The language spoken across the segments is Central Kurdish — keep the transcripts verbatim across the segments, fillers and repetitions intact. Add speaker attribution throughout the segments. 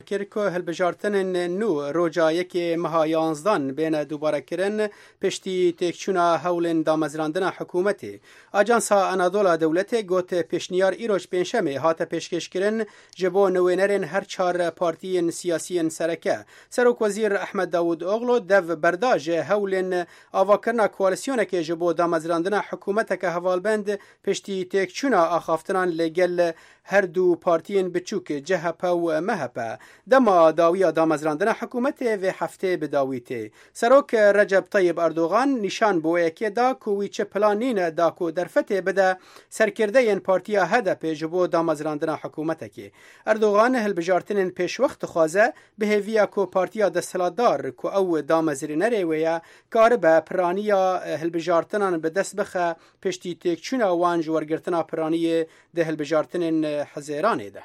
Speaker 1: کرد که هلبجارتن نو روجا یکی مها یانزدان بین دوباره کرن پشتی تکچونا هولن دامزراندن حکومتی. آجانسا انادولا دولت گوت پیشنیار ایروش پنجشنبه هات پیشکش کرن جبو نوینرن هر چهار پارتی سیاسی سرکه. سروک وزیر احمد داوود اوغلو دو برداج هولن آواکرنا کوالسیون که جبو دامزراندن حکومت که حوالبند پشتی تکچونا آخافتنان لگل هر دو پارتین بچوک جهپا و مهپا دما داویا دامزراندن حکومت و هفته بداویته. سروک رجب طیب اردوغان نشان بوه که دا کوی چه پلانین دا کو درفته بده سرکرده این پارتیا هدف جبو دامزراندن حکومت که. اردوغان هلبجارتن پیش وقت خوازه به هویا کو پارتیا دستلادار کو او دامزرینره ویا کار به پرانیا هلبجارتنان به دست بخه پشتی تکچونا وان جورگرتنا پرانی ده هلبجارتن حزیرانه ده.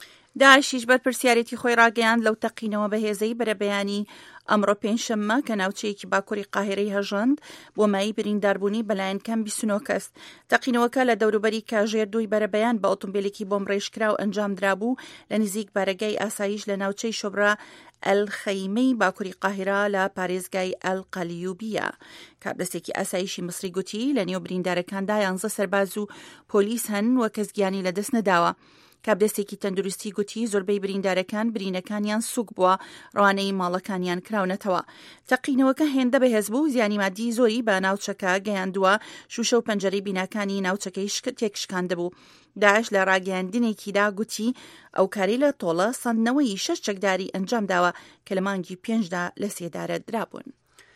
Speaker 2: داعشیش بەرپرسیارەتی خۆی ڕاگەیاند لەو تەقینەوە بەهێزەی بەرەبەیانی ئەمڕۆ پێنجشەممە کە ناوچەیەکی باکووری قاهرەی هەژەند بۆ مای برینداربوونی بەلایەن کەم بیست و نۆ کەس. تەقینەوەکە لە دەوروبەری کاژێر دووی بەرەبەیان بە ئۆتۆمبیلێکی بۆم ڕێژکراو ئەنجام درابوو لە نزیک بارگای ئاسایش لە ناوچەی شۆبرا ئەلخەیمەی باکووری قاهرە لە پارێزگای ئەلقەلیوبیە. کابرسێکی ئاسایشی مصری گوتی لە نێو بریندارەکاندا یانزە سەرباز و پۆلیس هەن وە کەسگیانی لەدەست نەداوە. کابرسێکی تەندروستی گوتی زۆربەی بریندارەکان برینەکانیان سوک بووە ڕوانەی ماڵەکانیان کراونەتەوە. تەقینەوەکە هێندە بەهێز بوو زیانی مادی زۆری بە ناوچەکە گەیاندووە شوشە و پەنجەرەی بیناکانی ناوچەکەی تێکشکاندەبوو. داعش لە ڕاگەیاندنێکیدا گوتی ئەو کاری لە تۆڵە سەندنەوەی شەش چەکداری ئەنجام داوە کە لە مانگی پێنجدا لە سێدارە درابوون.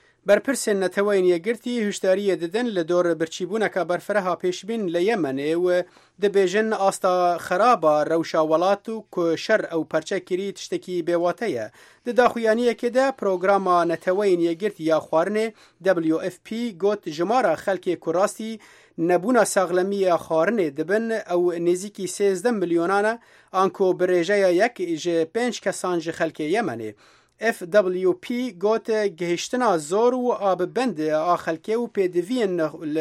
Speaker 1: برپرسن نتوین یگرتی هشداری دادن لدور برچیبونه که برفرها پیشبین لیمنه و دبیجن آستا خرابا روشاولاتو که شر او پرچه کری تشتکی بیواتیه. دداخویانیه که ده پروگرام نتوین یگرتی یا خوارنه دبلیو اف پی گوت جمارا خلک کراستی نبونا ساغلمی خارنه دبن او نزیکی سیزده میلیونانه آنکو برژه یک جه پنج کسان جه خلک یمنه. اف دبلیو پی گوت گهشتنا زور و آب بند آخلکه و پیدوین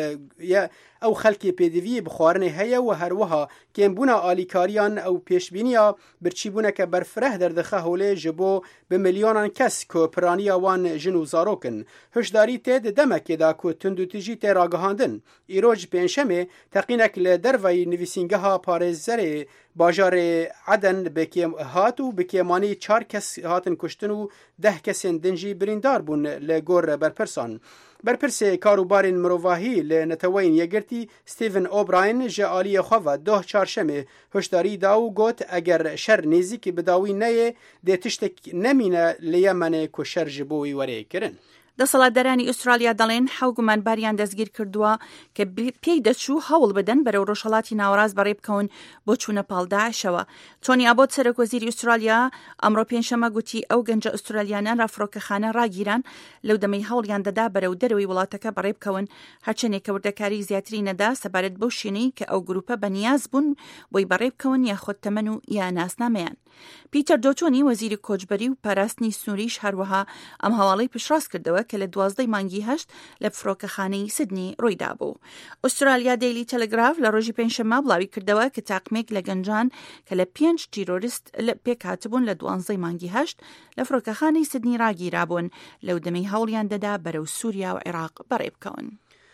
Speaker 1: او خلکی پیدوی بخوارنه هیا و هروها که بونا آلیکاریان او پیشبینیا برچیبونه که برفره در دخه هوله جبو به میلیونان کس که پرانیا وان جنو زاروکن. هشداری تید دمکی دا که تندو تجی تیراگهاندن. ایروج پینشمه تقینک لدروی نویسینگه ها پارزره باجار عدن بکیم هات و بکیمانی چار کس هاتن کشتن و ده کسین دنجی بریندار بون لگور برپرسان. برپرس کاروبارین مروواهی لنتوین یگرتی ستیون اوبراین جعالی خواه ده چارشمه هشداری داو گوت اگر شر نیزی بداوی نیه ده تشتک نمینه لیمن که شر جبوی وره کرن.
Speaker 2: دەسەڵاتدارانی ئوسترالیا دەڵێن حەو گومانباریان دەستگیر کردووە کە پێی دەچوو هەوڵ بدەن بەرەو ڕۆژهەڵاتی ناوەڕاست بەڕێ بکەون بۆ چوونە پاڵ داعشەوە. تۆنی ئابۆت سەرۆکوەزیری ئوسترالیا ئەمڕۆ پێنجشەممە گوتی ئەو گەنجە ئوسترالیانیان ڕافرۆکەخانە ڕاگیران لەو دەمەی هەوڵیان دەدا بەرەو دەرەوەی وڵاتەکە بەڕێ بکەون هەرچەندێک کە وردەکاری زیاتری نەدا سەبارەت بەو شوێنەی کە ئەو گروپە بەنیاز بوون بۆی بەڕێ بکەون یاخۆت تەمەن و یا ناسنامەیان. پیتەر دۆچۆنی وەزیری کۆچبەری و پاراستنی سنووریش هەروەها ئەم هەواڵەی پشتڕاست کردەوە کە لە دوازدەی مانگی هەشت لە فڕۆکەخانەی سیدنی ڕوویدا بوو. ئوسترالیا دەیلی تەلەگراف لە ڕۆژی پێنجشەممە بڵاوی کردەوە کە تاقمێک لە گەنجان کە لە پێنج تیرۆریست پێکهاتبوون لە دوانزەی مانگی هەشت لە فڕۆکەخانەی سیدنی ڕاگیرابوون لەو دەمەی هەوڵیان دەدا بەرەو سووریا و عێراق بەڕێ بکەون.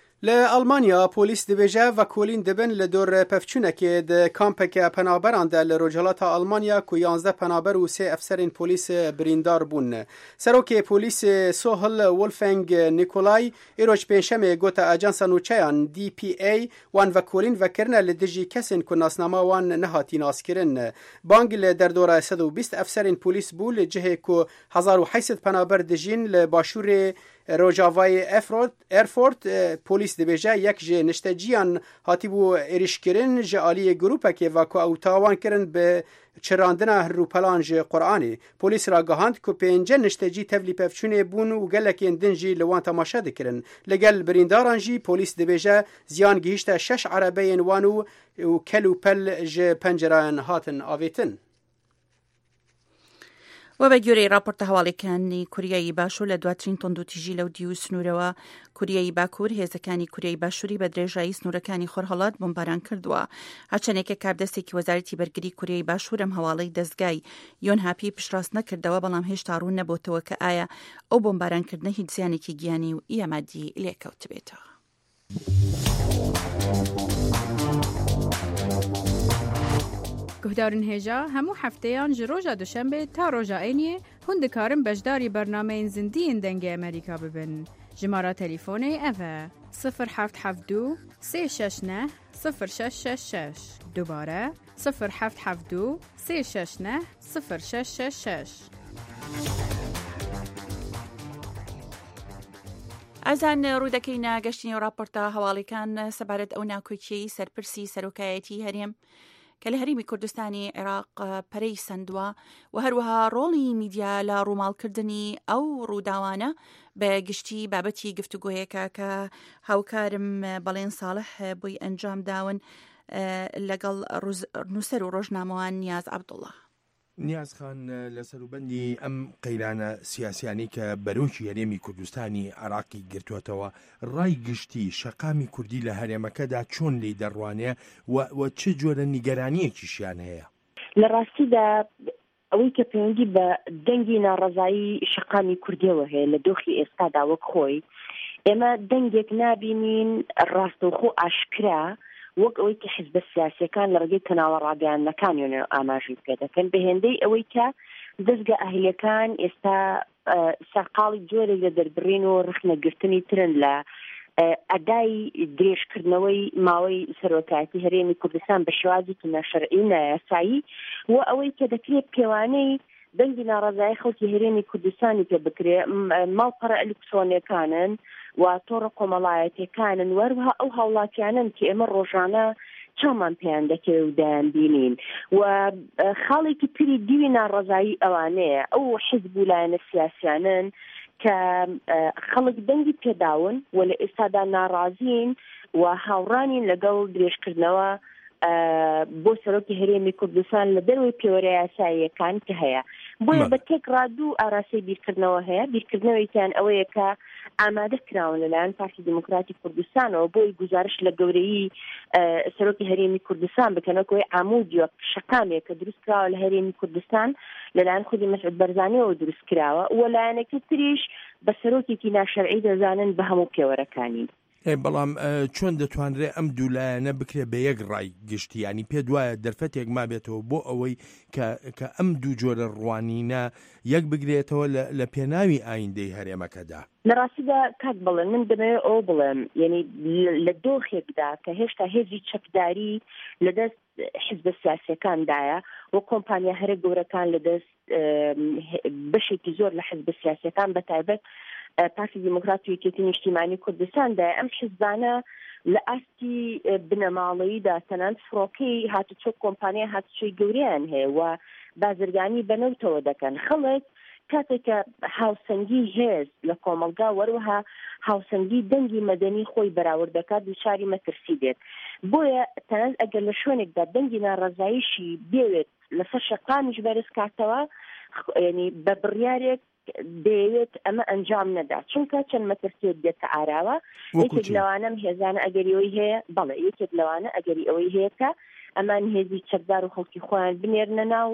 Speaker 1: لألمانيا بوليس دبجة وكولين دبن لدور بفچونك د كامبك پنابران ده لرجالات ألمانيا كو يانزده پنابر و سه افسرين بوليس بريندار بون. سروك بوليس سوهل وولفنگ نيكولاي ايروش پنجشنبه گوتا اجانسا نوچيان دي بي اي وان وكولين وكرنا لدجي كسن كو ناسنامه وان نهاتي ناسكرن. بانگ لدردور صد و بیست افسرين بوليس بو لجهه كو هزار و هشتصد پنابر دجين لباشور روجاوای افرود ایرفورت پلیس دبیجه یک جه نشتجیان هاتی بو ایریش کرن جه آلی گروپه که وکو او تاوان کرن به چراندنه روپلان جه قرآنی. پلیس را گهاند که پینجه نشتجی تفلی پفچونه بون و گلک اندن جی لوان تماشا دکرن. لگل برینداران جی پلیس دبیجه زیان گهیشت شش عربین وانو و کلو پل جه پنجران هاتن آویتن.
Speaker 2: و بە گوێرەی راپۆرتە هەواڵەکانی کوریایی باشوور لە دواترین تۆندوتیژی لەو دی و سنوورەوە کوریایی باکوور هێزەکانی کوریایی باشووری بە درێژایی سنوورەکانی خۆرهەڵات بۆمباران کردووە. هەرچەندێکە کابدەستێکی وەزارەتی بەرگری کوریایی باشوورم هەواڵەی دەستگای یۆنهاپی پشتڕاست نەکردەوە، بەڵام هێشتا ڕوون نەبووتەوە کە ئایا ئەو بۆمبارانکردنە هیچ زیانێکی گیانی و ئیامادی لێکەوت بێتەوە.
Speaker 3: گهدارن هێژا هەموو هەفتەیان ji ڕۆژا دوشەمبێ تا ڕۆژا ئەینیێ hûn dikarin beşdarî bernameyên zindiyên dengê Amerîka bibin. Jimara telefônê ev e sıfır heft heft du sê şeş neh sıfır şeş şeş şeş. Dubare sıfır heft heft du sê şeş neh sıfır şeş şeş şeş.
Speaker 2: ئازان ڕوودەکەینە گەشتنی و راپۆرتە هەواڵەکان سەبارەت ئەو ناکۆکیەی سەرپرسی سەرۆکایەتی هەرێم کە لە هەرێمی کوردستانی عێراق پەرەی سندووە و هەروەها ڕۆڵی میدیا لە ڕووماڵکردنی ئەو ڕووداوانە بە گشتی بابەتی گفتوگۆیەکە کە هاوکارم بەڵێن ساڵح بۆی ئەنجام داون لەگەڵ نووسەر و ڕۆژنامەوان نیاز عەبدوڵڵا.
Speaker 4: نیاز خان لە سەروبەندی ئەم قەیرانە سیاسیانی کە بەرۆکی هەرێمی کوردستانی عێراقی گرتووەتەوە، ڕای گشتی شەقامی کوردی لە هەرێمەکەدا چۆن لی دەڕوانێ و چه جۆرە نیگەرانیەکیشیان هەیە؟
Speaker 5: لە ڕاستیدا ئەوەی کە پەیوەندی بە دەنگی ناڕەزایی شەقامی کوردیەوە هەیە لە دۆخی ئێستادا وەک خۆی، ئێمە دەنگێک نابینین ڕاستەوخۆ ئاشکرا وەک ئەوەی کە حیزبە سیاسیەکان لە ڕێگەی کەناڵە ڕاگەیاندنەکان ئاماژی پێ دەکەن، بە هێندەی ئەوەی کە دەستگا ئاهلیەکان ئێستا سەرقاڵی جۆرێک لە دەربڕین و ڕخنەگرتنی ترن لە ئەدای درێژکردنەوەی ماوەی سەرۆکایەتی هەرێمی کوردستان بە شێوازێکی ناشەرعی و نایاسایی، و ئەوەی کە دەکرێت پێوانەی دەنگی ناڕەزایی خەڵکی هەرێمی کوردستانی پێ بکرێ، ماڵپەڕە ئەلکترۆنیەکانن و تۆڕە کۆمەڵایەتیەکانن، وەروەها ئەو هاوڵاتیانن کە ئێمە ڕۆژانە چامان پێیان دەکەوێت و دایان بینین، و خاڵێکی پری دیوی ناڕەزایی ئەوانەیە ئەو حیزب و لایەنە سیاسیانن کە خەڵک دەنگی پێداون و لە ئێستادا ناڕازین و هاوڕانین لەگەڵ درێژکردنەوە بۆ سەرۆکی هەرێمی کوردستان لە دەروی پێوەرە یاساییەکان کە هەیە. بۆیە بە تێک ڕادوو ئاراسی بیرکردنەوە هەیە. بیرکردنەوەیتیان ئەوەیە کە ئامادە کراون لەلایەن پارتی دموکراتی کوردستانەوە بۆی گزارش لە گەورەی سەرۆکی هەرێمی کوردستان بکەنەوەی ئامودی شەقامێک کە دروست کراوە لە هەرێمی کوردستان لەلایەن خودی مەسعود بەرزانیەوە دروست کراوە، و لایەنەکە تریش بە سەرۆکێکی ناشەرعی دەزانن بە هەموو پێوەرەکانی.
Speaker 4: بەڵام چۆن دەتوانرێت ئەم دوولایەنە بکرێت بە یەک ڕای گشتی؟ ینی پێ دوایە دەرفەتێک ما بێتەوە بۆ ئەوەی کە ئەم دوو جۆرە ڕوانینە یەک بگرێتەوە لە پێناوی ئایندەی هەرێمەکەدا؟
Speaker 5: لە ڕاستیدا کات بڵێن من دەمەوێت ئەو بڵێم، یعنی لە دۆخێکدا کە هێشتا هێزی چەکداری لەدەست حیزبە سیاسیەکاندایە و کۆمپانیا هەرە گەورەکان لەدەست بەشێکی زۆر لە حیزبە سیاسیەکان بەتایبەت پارتی دموکراتی و یەکێتی نیشتیمانی کوردستاندا ئەم حیزبانە لە ئاستی بنەماڵەییدا تەنانەت فڕۆکەی هاتوچۆ کۆمپانیا هاتوچۆی گەورەیان هەیە و بازرگانی بەنەوتەوە دەکەن. خەڵک کاتێککە هاوسەنگی هێز لە کۆمەلگا وەروەها هاوسەنگی دەنگی مەدەنی خۆی بەراورد دەکات دووچاری مەترسی دێت. بۆیە تەنانەت ئەگەر لە شوێنێکدا دەنگی ناڕەزاییشی بێوێت لەسەر شەقامیش بەرز کاتەوە، ینی بە بڕیارێک دەیەوێت ئەمە ئەنجام نەدا، چونکە چەند مەترسێت دێتە ئاراوە. یەکێک لەوانەم هێزانە ئەگەریەوەی هەیە، بەڵێ یەکێک لەوانە ئەگەری ئەوەی هەیە کە ئەمان هێزی چەکدار و خەڵکی خۆیان بنێرنە ناو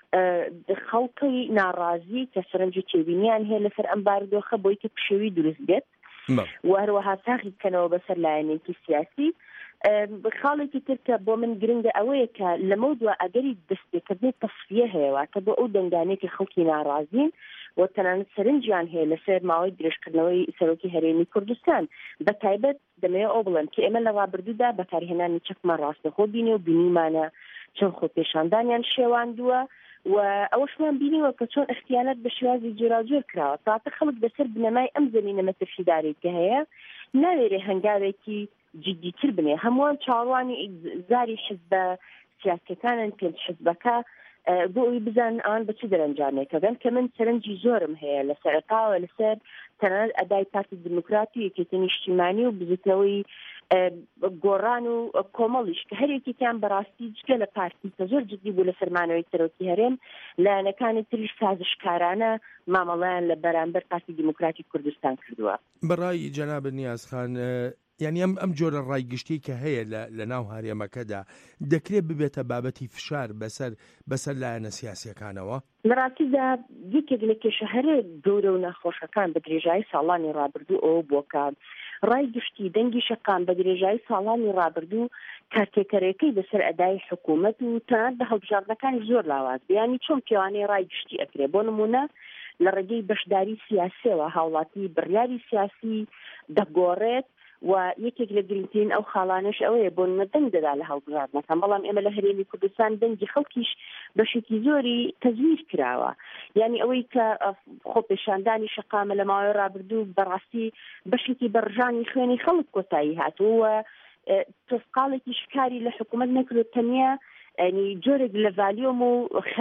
Speaker 5: خەڵکی ناڕازی کە سەرنجی تێبینیان هەیە لەسەر ئەم بارودۆخە بۆی کە پشێوی دروست بێت و هەروەها ساغی بکەنەوە بەسەر لایەنێکی سیاسی. خاڵێکی ترکە بۆ من گرنگە ئەوەیە کە لەمە دووە ئەگەری دەستپێکردنی تەصفیە هەیە کە بۆ ئەو دەنگانێکی خەڵکی ناڕازین و تەنانەت سەرنجیان هەیە لەسەر ماوەی درێژکردنەوەی سەرۆکی هەرێمی کوردستان. بە تایبەت دەمەوێت ئەو بڵێم کە ئێمە لە ڕابردوودا بەکارهێنانی چەکمان ڕاستەخۆ بینێ و بینیمانە چەند خۆ پێشاندانیان شێواندووە و ئەوەشمان بینیوە کە چۆن اختیانەت بە شێوازی جۆراجۆر کراوە تاتە خەڵک بەسەر بنەمای ئەم زەمینە مەترسیدارێکە هەیە ناوێرێ هەنگاوێکی جدیتر بنێ. هەمووان چاوەڕوانی زاری حیزبە سیاسیەکانن پێنج حیزبەکە بۆ ئەوی بزان ئەوان بە چ دەرەنجامێکە بن کە من سەرنجی زۆرم هەیە لە سەرەتاوە لەسەر تەنانەت ئەدای پارتی دموکراتی و یەکێتی نیشتیمانی و بزوتنەوەی گۆڕان و کۆمەڵیش کە هەرێکیان بەڕاستی جگە لە پارتیکە زۆر جدی بوو لە فەرمانەوەی سەرۆکی هەرێم لایەنەکانی تریش سازشکارانە مامەڵەیان لە بەرامبەر پارتی دیموکراتی کوردستان کردووە.
Speaker 4: بەڕای جەناب نیازخان یعنی ئەم ئەم جۆرە ڕایگشتی کە هەیە لە ناو هەرێمەکەدا دەکرێت ببێتە بابەتی فشار بەسەر بەسەر لایەنە سیاسیەکانەوە؟
Speaker 5: لەڕاستیدا یەکێک لە کێشەهەرە گەورە و ناخۆشەکان بە درێژایی ساڵانی ڕابردوو ئەوە بووکە ڕایگشتی دەنگی شەقام بە درێژایی ساڵانی ڕابردوو کارتێکەرەکەی بەسەر ئەدای حکوومەت و تەنانەت بە هەڵبژاردنەکانی زۆر لاواز بیانی چۆن پیاوانەی ڕایگشتی ئەکرێ بۆ نمونە لە ڕێگەی بەشداری سیاسیەوە هاوڵاتی بڕیاری سیاسی دەگۆڕێت و یەکێک لە گرنگترین ئەو خاڵانش ئەوەیە بۆ نەدەنگ دەدا لە هەڵبژاردنەکان بەڵام ئێمە لە هەرێمی کوردستان دەنگی خەڵکیش بەشێکی زۆری تەزویر کراوە یعنی ئەوەی کە خۆپێشاندانی شەقامە لە ماوەی ڕابردوو بەڕاستی بەشێکی بەڕژانی خوێنی خەڵک کۆتایی هاتووە تۆسقاڵێکی شکاری لە حکوومەت نەکرێت تەنیا ینی جۆرێک لە ڤالیۆم و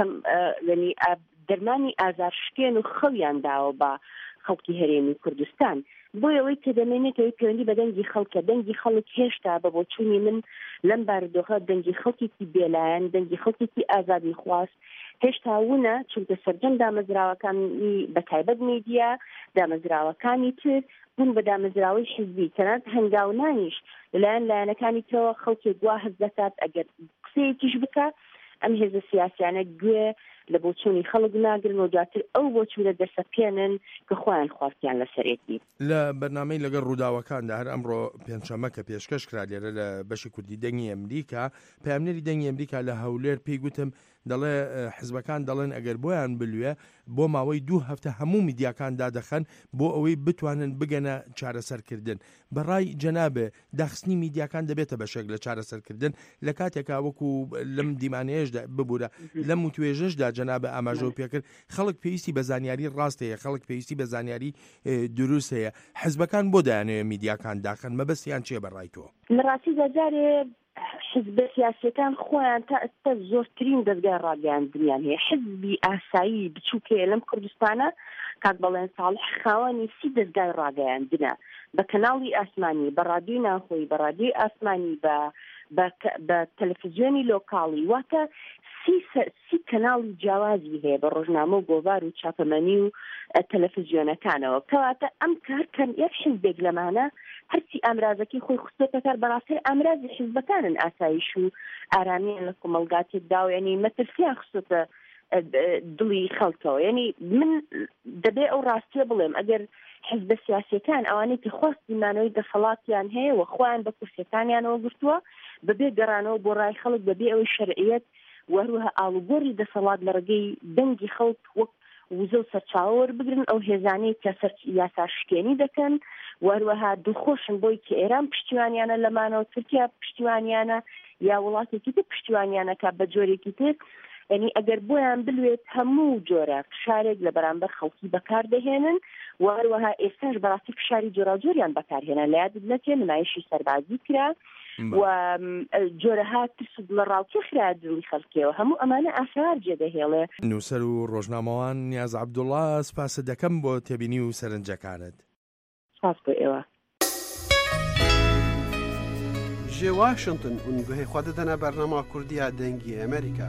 Speaker 5: ینی دەرمانی ئازارشکێن و خەڵیان داوە بە خەڵکی هەرێمی کوردستان بۆی ئەوەی کە دەمێنێتەوەی پەیوەندی بە دەنگی خەڵکە دەنگی خەڵک هێشتا بە بۆچوونی من لەم بارودۆخە دەنگی خەڵکێکی بێلایەن دەنگی خەڵکێکی ئازادی خواست هێشتا وونە چونکە سەرجەم دامەزراوەکانی بەتایبەت میدیا دامەزراوەکانی تر بوون بە دامەزراوەی حیزبی تەنانەت هەنگاونانیش لەلایەن لایەنەکانی ترەوە خەڵکێک وا هەست دەکات ئەگەر قسەیەکیش بکە ئەم هێزە سیاسیانە گوێ لە بۆچوونی خەڵک ناگرن و دواتر ئەو بۆچوونە دەسەپێنن کە خۆیان خواستیان لەسەرێتی.
Speaker 4: لە بەرنامەی لەگەڵ ڕووداوەکاندا هەر ئەمڕۆ پێنجشەممە کە پێشکەش کرا لێرە لە بەشی کوردی دەنگی ئەمریکا پامنەری دەنگی ئەمریکا لە هەولێر پێی گوتم دەڵێ حزبەکان دەڵێن ئەگەر بۆیان بلوێ بۆ ماوەی دوو هەفتە هەموو میدیاکان دادەخەن بۆ ئەوەی بتوانن بگەنە چارەسەرکردن. بەڕای جەنابێ داخستنی میدیاکان دەبێتە بەشێک لە چارەسەرکردن لە کاتێکا وەکو لەم دیمانەیەشدا ببوورە لەم وتوێژەشدا جەنابێ ئاماژە و پێکرد خەڵک پێویستی بە زانیاری ڕاستەیە خەڵک پێویستی بە زانیاری دروست هەیە حزبەکان بۆ دایانەوێ میدیاکان داخن مەبەستیان چێ بەڕای تۆ؟
Speaker 5: لە ڕاستیدا جارێ حزب سیاسیەکان خۆیان تا ئێستا زۆرترین دەستگای ڕاگەیاندنیان هەیە حزبی ئاسایی بچووکەیە لەم کوردستانە کاک بەڵێن ساڵح خاوەنی سی دەستگای ڕاگەیاندنە بە کەناڵی ئاسمانی بە ڕادیۆی ناوخۆیی بە ڕادیۆی ئاسمانی بە بە تەلەڤیزیۆنی لۆکاڵی واتە سی کەناڵی جیاوازی هەیە بە ڕۆژنامە و گۆڤار و چاپەمەنی و تەلەڤیزیۆنەکانەوە کەواتە ئەم کارکەن یەک حزبێک لەمانە هەرچی ئامرازەکەی خۆی خستێتە کار بەڕاستی ئامرازی حزبەکانن ئاسایش و ئارامیان لە کۆمەڵگاتێکدا و یعنی مەترسیان خستێتە دڵی خەڵکەوە یعنی من دەبێ ئەو ڕاستیە بڵێم ئەگەر حزب سیاسیەکان ئەوانەی کە خواستی مانەوەی دەسەڵاتیان هەیە و خۆیان بە کورسەکانیانەوە گرتووە بەبێ گەڕانەوە بۆ ڕای خەڵک بەبێ ئەوەی شەرعیەت وەروها ئاڵوگۆڕی دەسەڵات لە ڕێگەی دەنگی خەڵک وەک وزە و سەرچاوە وەربگرن ئەو هێزانەی کە یاسا شکێنی دەکەن وەروەها دڵخۆشن بۆی کە ئێران پشتیوانیانە لەمانەوە تورکیا پشتیوانیانە یا وڵاتێکی تر پشتیوانیانەکە بە جۆرێکی تر ینی ئەگەر بۆیان بلوێت هەموو جۆرە فشارێک لە بەرامبەر خەڵکی بەکاردەهێنن وەروەها ئێستاش بەڕاستی فشاری جۆراجۆریان بەکارهێنە لە یادت نەچێت نمایشی سەربازی کرا و جۆرەها ترس لە ڕاوکێ خرا دڵی خەڵکیەوە هەموو ئەمانە ئاشار جێدەهێڵێ.
Speaker 4: نووسەر و ڕۆژنامەوان نیاز عەبدوڵڵا سپاسە دەکەم بۆ تێبینی و سەرنجەکانت.
Speaker 5: سپاس بۆ ئێوە.
Speaker 1: ji Washington û guhê xwe didine bernama Kurdiya dengî Amerîka.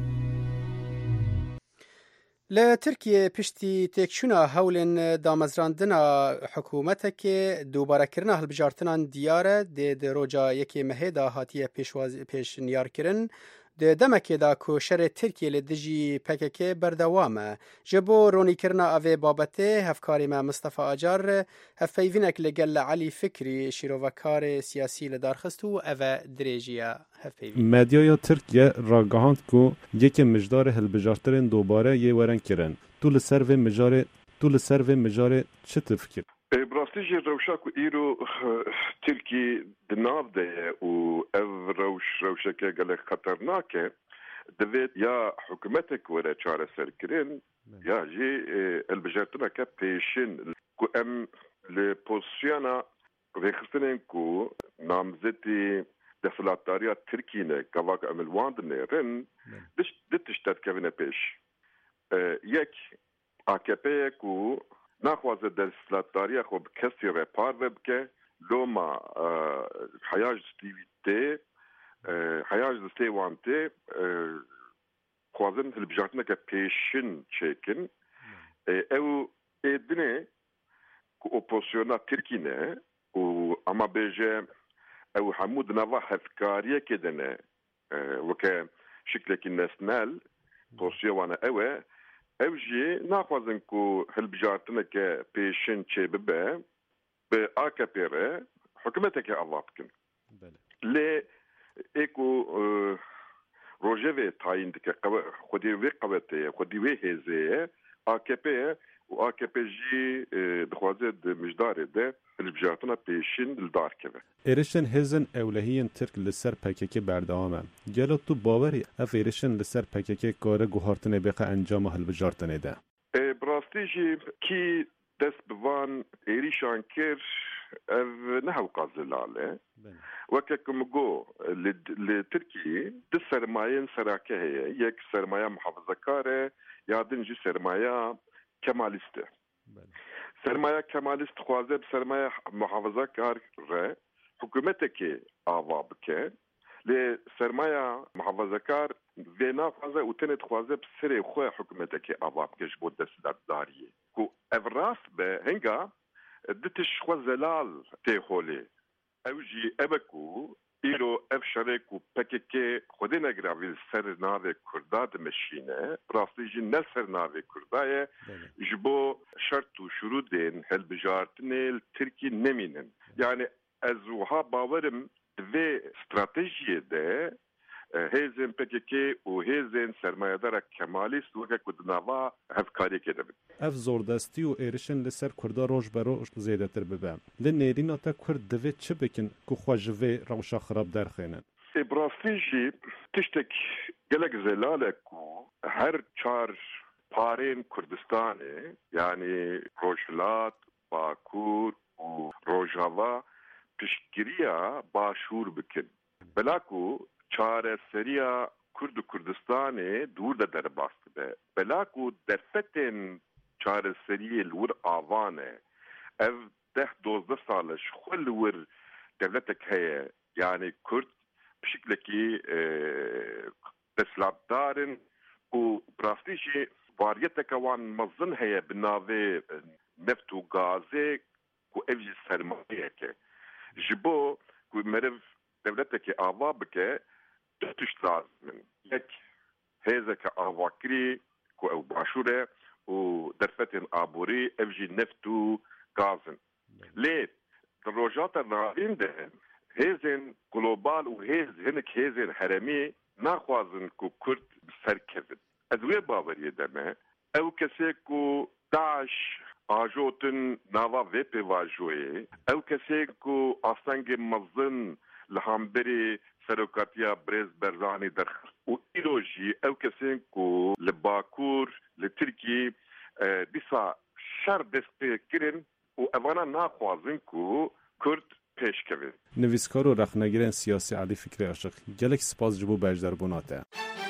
Speaker 1: Li Tirkiye piştî têkçûna hewlên damezrandina hikûmetekê dûbarekirina hilbijartinan diyar e dê di roja yekê mehê da hatiye pêşniyarkirin di demekê da ku şerê Tirkiye li dijî P K K berdewam e. Ji bo ronîkirina evê babetê hevkarê me Mustafa Acar hevpeyvînek li gel li Elî Fikrî şîrovekarê siyasî li darxist û ev e dirêjiya hevpeyvîn.
Speaker 6: Medyaya Tirkiye ragihand ku yekê mijdarê hilbijartirên dobare yê werin kirin. Tu li ser vê mijarê tu li ser vê mijarê çi difikir?
Speaker 7: براستی جی روشک و ایرو ترکی دناف ده و اف روش روشک گله خطرناکه دوید یا حکومتک وره چاره سرکرین یا جی البجارتنا که پیشین که ام لپوزیشنا ویخستنین که نامزدی دفلاتاریا ترکی نه که واقع املواند نرن دتشتت که پیش یک A K P که نخوازه دستلاتاری خوب کسی رپار ببکه لوما حياج ستيفيتي حياج ستيوانتي خوازن هالبجاتنا كبيشن تشيكن او ادني كوبوسيونا تركينا و اما بيجي او حمود نافا هفكاريه كدنا وك شكلك الناسنال توصيه وانا اوه او جي ناخذن كو هالبجاتنا كبيشن تشي ببا باكابيره حكومتك اضافكن لي ايكو روجيفي تاين دك خدي وي قوتي خدي وي هزي اكابي و اكابي جي دخوازد مجدار ده البجاتنا بيشين الدار كبه
Speaker 6: ایرشن هزن اولهین ترک لسر پککی بردامه گلو تو باوری اف ایرشن لسر پککی کار گوهارتنه بقى انجام هالبجارتنه ده
Speaker 7: براستی جی کی دست بوان ایریشان کر اف نهو قازلاله وككم جو لتركي دي سرماية سراكة هي يك سرماية محافظة كارة يادن جي سرماية كماليستة سرماية كماليست خوازة بسرماية محافظة كارة حكومتك آوابك لسرماية محافظة كار فينا خوازة وتنت خوازة بسري خواه حكومتك آوابك جبود دست دارية كو افراس بهنگا دتش خوزلال تيخولي اوجي ابكو إيرو اف شريكو بكيكي خودينا غرافي سر ناوي كرداد مشينه براستيجي نسر ناوي كردايه جبو شرط وشروطين هالبجارتني التركي نمينن يعني ازوها باورم دوي استراتيجيه ده هيزن بكيكي وهيزن سرمایه‌دار کمالیست وکه کدناوا هفکاری کرده.
Speaker 6: اف زوردستی و ایرشن لسر کردا روش برو زیاده تر ببم. لنیرین آتا کرد دوید چه بکن که خواجوی روشا خراب در خینن؟
Speaker 7: براستی تشتک گلک زلاله کو هر چار پارین کردستانه یعنی روشلات، باکور و روجاوا پشگیریا باشور بکن. بلاکو چاره سریا کرد و کردستان دور ده در باست به بلاکو درفتن چاره سری الور آوانه اف ده دوزده سالش خل ور devletek heye yani Kürt bişikleki deslabdarın u prastişi variyetek avan mazın heye binave neft u gaze ku evji sermayeke jibo ku merev devleteki ava bike dötüş lazım yek hezeke avakri ku ev başure u derfetin aburi evji neft u gazın le rojata navinde hezin global u hez hinek hezin heremi naxwazin ku Kürt serkevin ez wê baweriye deme ew kesek ku Daesh ajotin nava vê pêvajoyê ew kesek ku astengê mezin li hemberî serokatiya Brêz Berzanî derxist û îro jî ew kesek ku li Bakur li Tirkî dîsa şer destê kirin û evana naxwazin ku Kürt pêşkevin.
Speaker 6: Nivîskar û rexnegerên siyasî Elî Fikrî Aşiq gelek spas ji bo bejdarbûna te.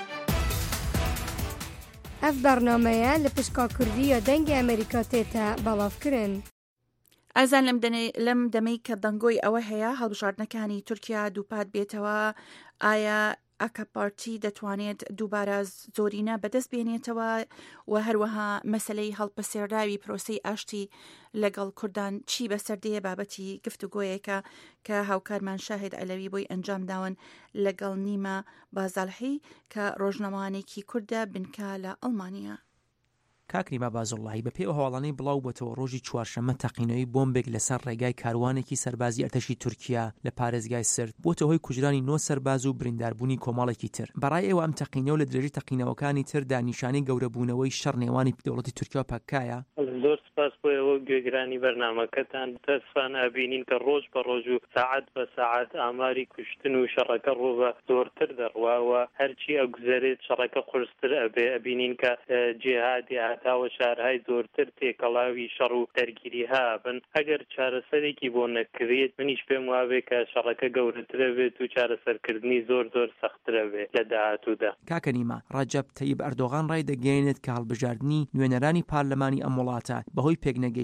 Speaker 8: Ev bernameye li pişka Kurdiya dengê Amerîka tê te belavkirin.
Speaker 2: ئازان لەم دەمەی کە دەنگۆی ئەوە هەیە هەڵبژاردنەکانی تورکیا دووپات بێتەوە ئایا ئاکا پارتی دەتوانێت دووبارە زۆرینە بەدەست بێنێتەوە و هەروەها مەسەلەی هەڵپەسێرداوی پرۆسەی ئاشتی لەگەڵ کوردان چی بەسەردەیە بابەتی گفتوگۆیەکە کە هاوکارمان شاهد عەلەوی بۆی ئەنجام داون لەگەڵ نیمە بازاڵحی کە ڕۆژنامەوانێکی کوردە بنکە لە ئەڵمانیا.
Speaker 9: کاکریما بازوڵڵاهی بە پێی هەواڵانەی بڵاو بۆتەوە ڕۆژی چوارشەممە تەقینەوەی بۆمبێک لەسەر ڕێگای کاروانێکی سەربازی ئەرتەشی تورکیا لە پارێزگای سرد بۆتە هۆی کوژرانی نۆ سەرباز و برینداربوونی کۆمەڵێکی تر. بەڕای ئێوە ئەم تەقینە و لە درێژی تەقینەوەکانی تردا نیشانەی گەورەبوونەوەی شەڕ نێوانی دەوڵەتی تورکیا و پاکایە.
Speaker 10: زۆر سپاس بۆ ئێوە گوێگرانی بەرنامەکەتان تەسفان ئەبینین کە ڕۆژ بە ڕۆژ و ساعات بە ساعات ئاماری کوشتن و شەڕەکە ڕووبە زۆرتر دەڕواوە هەرچی ئەگوزارێت شەڕەکە قورستر ئەبێ ئەبینین کە جێهادی هاتاوە شارهای زۆرتر تێکەڵاوی شەڕ و دەرگیری هابن ئەگەر چارەسەرێکی بۆ نەکرێت منیش پێم وابێ کە شەڕەکە گەورەترە بێت و چارەسەرکردنی زۆر زۆر سەخترە بێت لە داهاتوودا.
Speaker 9: کاکە نیمە ڕەجەب تەیب ئەردۆغان ڕای دەگەێنێت کە هەڵبژاردننی نوێنەرانی پارلەمانی ئەم وڵاتە بەهۆی پێکنەگەیشتن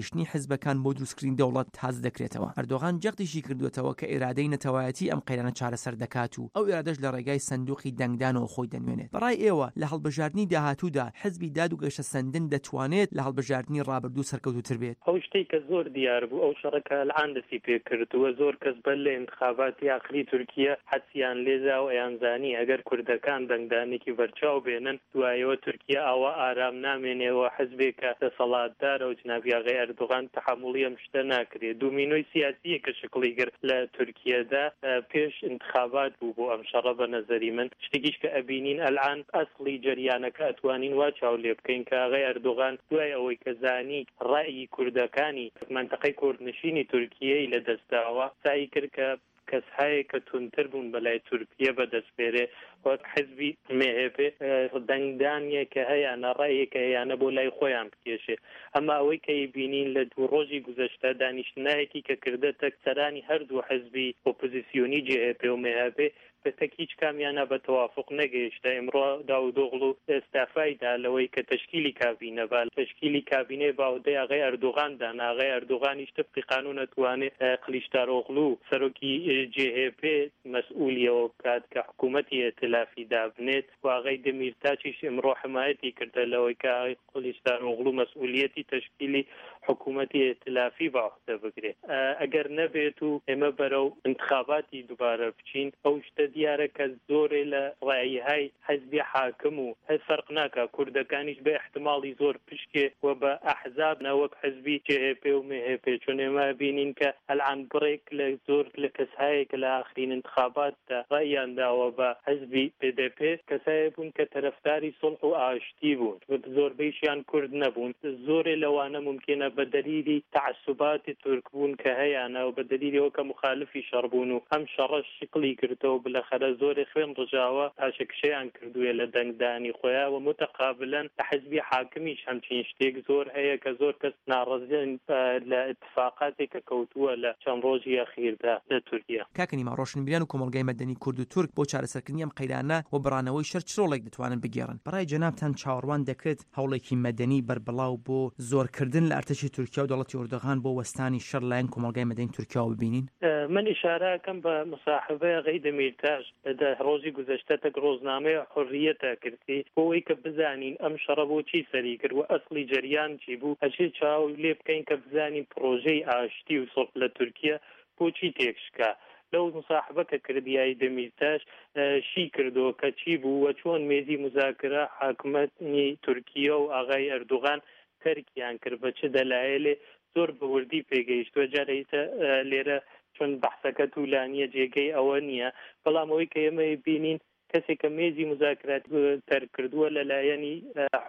Speaker 9: ڕێگەیشتنی حیزبەکان بۆ دروستکردنی دەوڵەت تاز دەکرێتەوە. ئەردۆغان جەختیشی کردوێتەوە کە ئێرادەی نەتەوایەتی ئەم قەیرانە چارەسەر دەکات و ئەو ئێرادەش لە ڕێگای سندوقی دەنگدانەوە خۆی دەنوێنێت. بەڕای ئێوە لە هەڵبژاردننی داهاتوودا حزبی داد و گەشە سندن دەتوانێت لە هەڵبژاردننی ڕابردوو سەرکەوتوتر بێت؟
Speaker 10: ئەو شتێک کە زۆر دیار بوو ئەو شەڕەکە لەعان دەستی پێ کردووە. زۆر کەس بەر لە انتخاباتی ئاخری تورکیا حەسیان لێزا و ئەیانزانی ئەگەر کوردەکان دەنگدانێکی بەرچاو بێنن دوایەوە تورکیا ئەوە ئارام نامێنێەوە حزبێکە دەسەڵاتدارە و جنابی ئاغای ئەردوغان تەحموڵی ئەم شتە ناکرێت. دومینۆی سیاسیە کە شکلی گر لە تورکیادا پێش انتخابات بوو بۆ ئەم شەڕە بە نەزەری من. شتێکیش کە ئەبینین ئەلعان ئەسڵی جەریانەکە ئەتوانین وا چاو لێ بکەین کە ئاغای ئەردوغان دوای ئەوەی کە زانی ڕای کوردەکانی منتەقەی کوردنشینی تورکیای لە دەستداوە سعی کرد کە کەسهایە کە تونتر بوون بەلای تورکیە بەدەستپێرێ وەک حزبی مێهێپێ دەنگدانیە کە هەیەە ڕایەکە هەیەە بۆ لای خۆیان بکێشێ. ئەمە ئەوەی کە بینین لە دوو ڕۆژی گوزەشتە دانیشتنایەکی کە کردەتە سەرانی هەردوو حزبی ئۆپۆزیسیۆنی جێهێپێ و مێهێپێ بەتەک هیچ کامیانە بە تەوافق نەگەیشتە. ئێمڕۆ داودۆغڵ و ئێستافایدا لەوەی کە تشکیلی کابینە با تشکیلی کابینێ باودەی ئاغای ئەردوغاندان ئاغای ئەردوغانیش طبقی قانون ئەتوانێت قلیچدارۆغڵ و سەرۆکی جێهێپێ مەسئولیەوە بکات کە حکوومەتی ئێتلافی دابنێت و ئاغای دەمیرتاچیش ئێمڕۆ حمایەتی کردە لەوەی کە قلیچدارۆغڵ و مەسئولیەتی تشکیلی حکوومەتی ئێتلافی باوەختە بگرێت. ئەگەر نەبێت و ئێمە بەرەو انتخاباتی دووبارە بچین ئەو شتە دیارە کە زۆرێ لە ڕایهای حزبی حاکم و هەر فەرق ناکە کوردەکانیش بە احتماڵی زۆر پشکێ و بە ئەحزاب نەوەک حزبی جێهێپێ و مێهێپێ چون ئێمە بینین کە ئەلعان بڕێک لە زۆر لە کەسهایەک لە ئاخرین انتخاباتدا ڕایان داوە بە حزبی پێ دێ پێ کەسایە بوون کە تەرەفداری سڵح و ئاشتی بوون زۆربەیشیان کورد نەبوون. زۆرێ لەوانە ممکنە بە دەلیلی تعسوباتی تورک بوون کە هەیەە و بە دەلیلی ئەوە کە مخالفی شەڕ بوون و ئەم شەڕەش شکلی کردەوە بالاخره زۆر خوێن ڕژاوە پاشەکشەیان کردووە لە دەنگدانی خۆیان و متقابلن لە حزبی حاکمیش همچین شتێک زۆر هەیە کە زۆر کەس ناڕەزیان لە اتفاقاتێک کە کەوتووە لە چەند ڕۆژی ئەخیردا لە تورکیا.
Speaker 9: کاکەنیما ڕۆشنبیران و کۆمەلگای مەدەنی کورد و تورک بۆ چارەسەرکردنی ئەم قەیرانە و بڕانەوەی شەر چ ڕۆڵێک دەتوانن بگێڕن؟ بەڕای جەنابتان چاوەڕوان دەکرێت هەوڵێکی مەدەنی بەربەڵاو بۆ زۆرکردن لە ئەرتەشی تورکیا و دەوڵەتی ئەردۆغان بۆ وەستانی شەڕ لایەن کۆمەلگای مەدەنی تورکیا و ببینین؟
Speaker 10: من ئیشارەکەم بە مصاحبەی ئاغای دەمیرتاش لە ڕۆژی گوزەشتە تەک ڕۆژنامەی حڕیەتە کردی بۆەوەی کە بزانین ئەم شەڕە بۆچی سەری کرد و ئەسڵی جەریان چی بوو ئەچێ چاو لێ بکەین کە بزانین پرۆژەی ئاشتی و سڵح لە تورکیا بۆچی تێکشکا. لەو مصاحبە کە کردیای دەمیرتاش شی کردەوە کە چی بوو و چۆن مێزی مزاکرە حکومەتی تورکیا و ئاغای ئەردوغان تەرکیان کرد بە چ دەلایلێ زۆر بەوردی پێگەیشتوە. جارێتە لێرە چون بەحسەکە توولانیە جێگەی ئەوە نییە بەڵام ئەوەی کە ئێمە بینین کەسێک کە مێزی مزاکرات تەرک کردووە لەلایەنی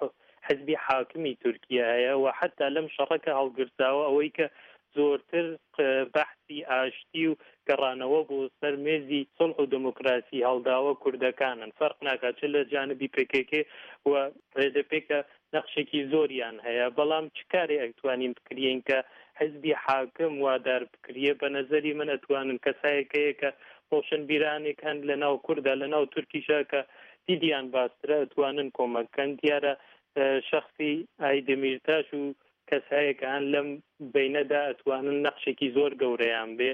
Speaker 10: حزبی حاکمی تورکیا هەیە و حتا لەم شەڕەکە هەڵگرتاوە ئەوەی کە زۆرتر بەحسی ئاشتی و گەڕانەوە بۆ سەر مێزی سڵح و دموکراسی هەڵداوە کوردەکانن. فەرق ناکات چ لە جانبی پێکێکێ و پێدەپێکە نەخشێکی زۆریان هەیە بەڵام چ کارێ ئەتوانین بکرین کە حزبی حاکم وادار بکرێ؟ بە نەزەری من ئەتوانن کەسایەکەیە کە ڕۆشنبیرانێک هەن لە ناو کووردا لە ناو تورکیشا کە دیدیان باشترە ئەتوانن کۆمەکەن. دیارە شەخصی ئای دەمیرتاش و کەسایەکە هەن لەم بینەدا ئەتوانن نەخشێکی زۆر گەورەیان بێ.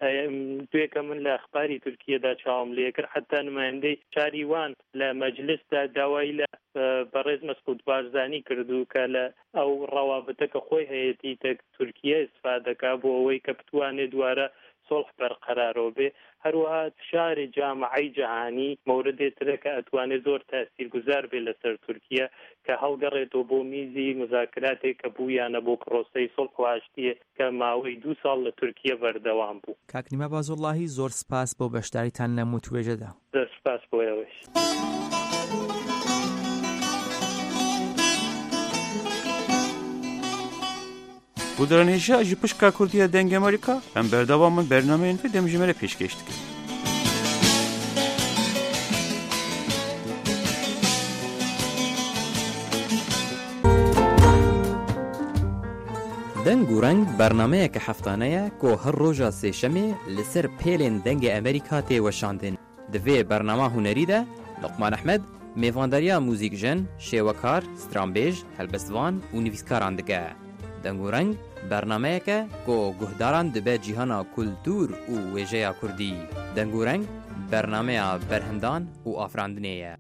Speaker 10: دوێکە من لە ئەخباری تورکیەدا چاوم لێ کرد حتا نمایندەی شاریوان لە مەجلسدا داوای لە بەڕێز مەسعود بارزانی کردو کە لە ئەو ڕەوابەتە کە خۆی هەیەتی تەک تورکیا ئیسفادەکا بۆ ئەوەی کە بتوانێت دوارە سڵح بەرقەرارەوە بێ. هەروەها شاری جامعەی جەهانی مەوردێترە کە ئەتوانێت زۆر تاسیرگوزار بێ لەسەر تورکیا کە هەڵگەڕێتەوە بۆ میزی مزاکراتێک کە بوویانە بۆ پرۆسەی سڵح و ئاشتیە کە ماوەی دوو ساڵ لە تورکیا بەردەوام بوو.
Speaker 9: کاکنیما بازوڵڵاهی زۆر سپاس بۆ بەشداریتان لە موتوێژەدا.
Speaker 10: زۆر سپاس بۆ ئێوەش.
Speaker 11: Bu dranêja ji pişka Kurdiya dengê Amerîka em berdewamın bernameyên vê demjimêre pêşkêş dikin.
Speaker 12: Deng û reng bernameyeke heftane ye ku her roja sêşemê li ser pêlên dengê Amerîka tê weşandin. Di vê bernama hunerî de Luqman Ehmed mêvandariya mûzîkjen, şêwekar, stranbêj, helbestvan û nivîskaran dike. دەنگورەنگ بەرنمەیەکە کۆ گوهداران دەبێت جیهانا کولتور و وێژەیە کوردی. دەنگورەنگ بەرنمەیە بەرهەمدان و ئافراندنەیە.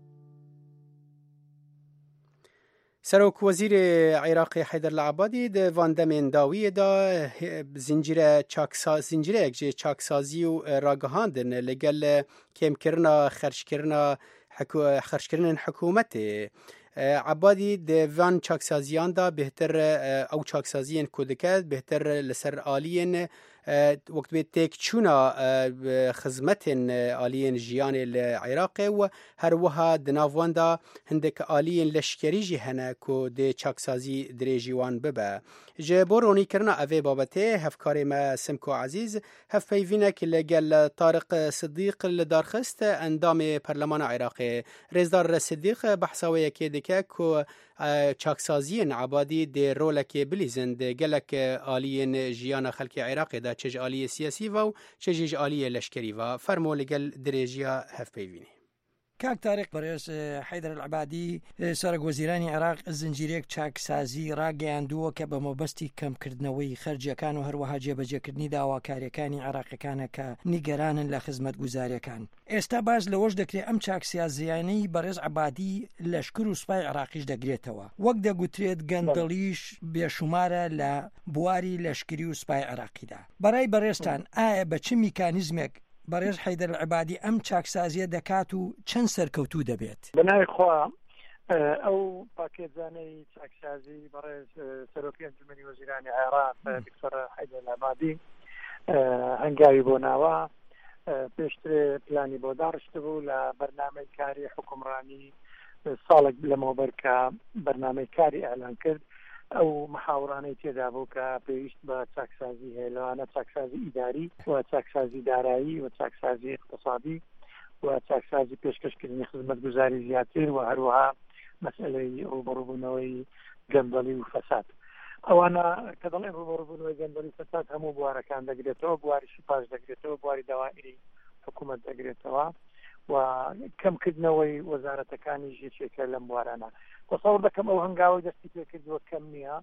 Speaker 1: سەرۆک وەزیر عێراقی حەیدەر العەبادی د ڤاندەمێن داویەدا زنجیرە زنجیرەیەک جێ چاکسازی و ڕاگەهاندن لەگەل کێمکردنا خەرجکردنا خەرجکردنên حکوومەتê. عبادی د وان چاکسازیان دا بهتر او چاکسازیên ku dike bêhter li ser aliyên wekt bê têkçûna xizmetên aliyên jiyanê li Iraqê û her wiha di nav wan da hindek aliyên leşkerî jî hene ku dê çaksazî dirêjî wan bibe. Ji bo ronîkirina evê babetê hevkarê me Simko Ezîz hevpeyvînek li gel Tariq Sidîq li darxist endamê Perlemana Iraqê. Rêzdar Sidîq behsa wê yekê dike ku çaksaziyên Abadî dê rolekê bilîzin di gelek aliyên jiyana xelkê Iraqê da çi ji aliyê siyasî ve û çi jî ji aliyê leşkerî ve. Fermo li gel dirêjiya hevpeyvînê.
Speaker 13: کاک تاریق بەڕێز حەیدەر العەبادی سەرۆک وەزیرانی عێراق زنجیرەیەک چاکسازی ڕاگەیاندووە کە بە مەبەستی کەمکردنەوەی خەرجیەکان و هەروەها جێبەجێکردنی داواکاریەکانی عێراقیەکانە کە نیگەرانن لە خزمەت گوزاریەکان. ئێستا باز لەوەش دەکرێت ئەم چاکسازیانەی بەڕێز عەبادی لەشکر و سوپای عێراقیش دەگرێتەوە. وەک دەگوترێت گەندەڵیش بێشومارە لە بواری لەشکری و سوپای عێراقیدا. بەڕای بەڕێزتان ئایا بە چ میکانیزمێک بەڕێز حەیدەر العەبادی ئەم چاکسازیە دەکات و چەند سەرکەوتوو دەبێت؟
Speaker 14: بەناوی خوا ئەو پاکێزانەی چاکسازی بەڕێز سەرۆکی ئەنجومەنی وەزیرانی عێراق دکتۆر حەیدەر العەبادی هەنگاوی بۆ ناوە پێشترێ پلانی بۆ داڕشت بوو لە بەرنامەی کاری حکومڕانی ساڵێک لەمەوبەر کە بەرنامەی کاری ئەعلان کرد ئەو محاوڕانەی تێدا بوو کە پێویست بە چاکسازی هەیە لەوانە چاکسازی ئیداری و چاکسازی دارایی و چاکسازی اقتصادی و چاکسازی پێشکەشکردنی خزمەت گوزاری زیاتر و هەروەها مەسئلەی ڕوبەڕووبوونەوەی گەندەڵی و فەساد. ئەوانە کە دەڵێن ڕوبەڕووبوونەوەی گەندەڵی و فەساد هەموو بوارەکان دەگرێتەوە، بواری سوپاش دەگرێتەوە، بواری داوائری حکوومەت دەگرێتەوە و کەمکردنەوەی وەزارەتەکانی ژێچێکە لەم بوارانە. وەسەوڕ دەکەم ئەو هەنگاوی دەستی پێکردووە کەم نییە،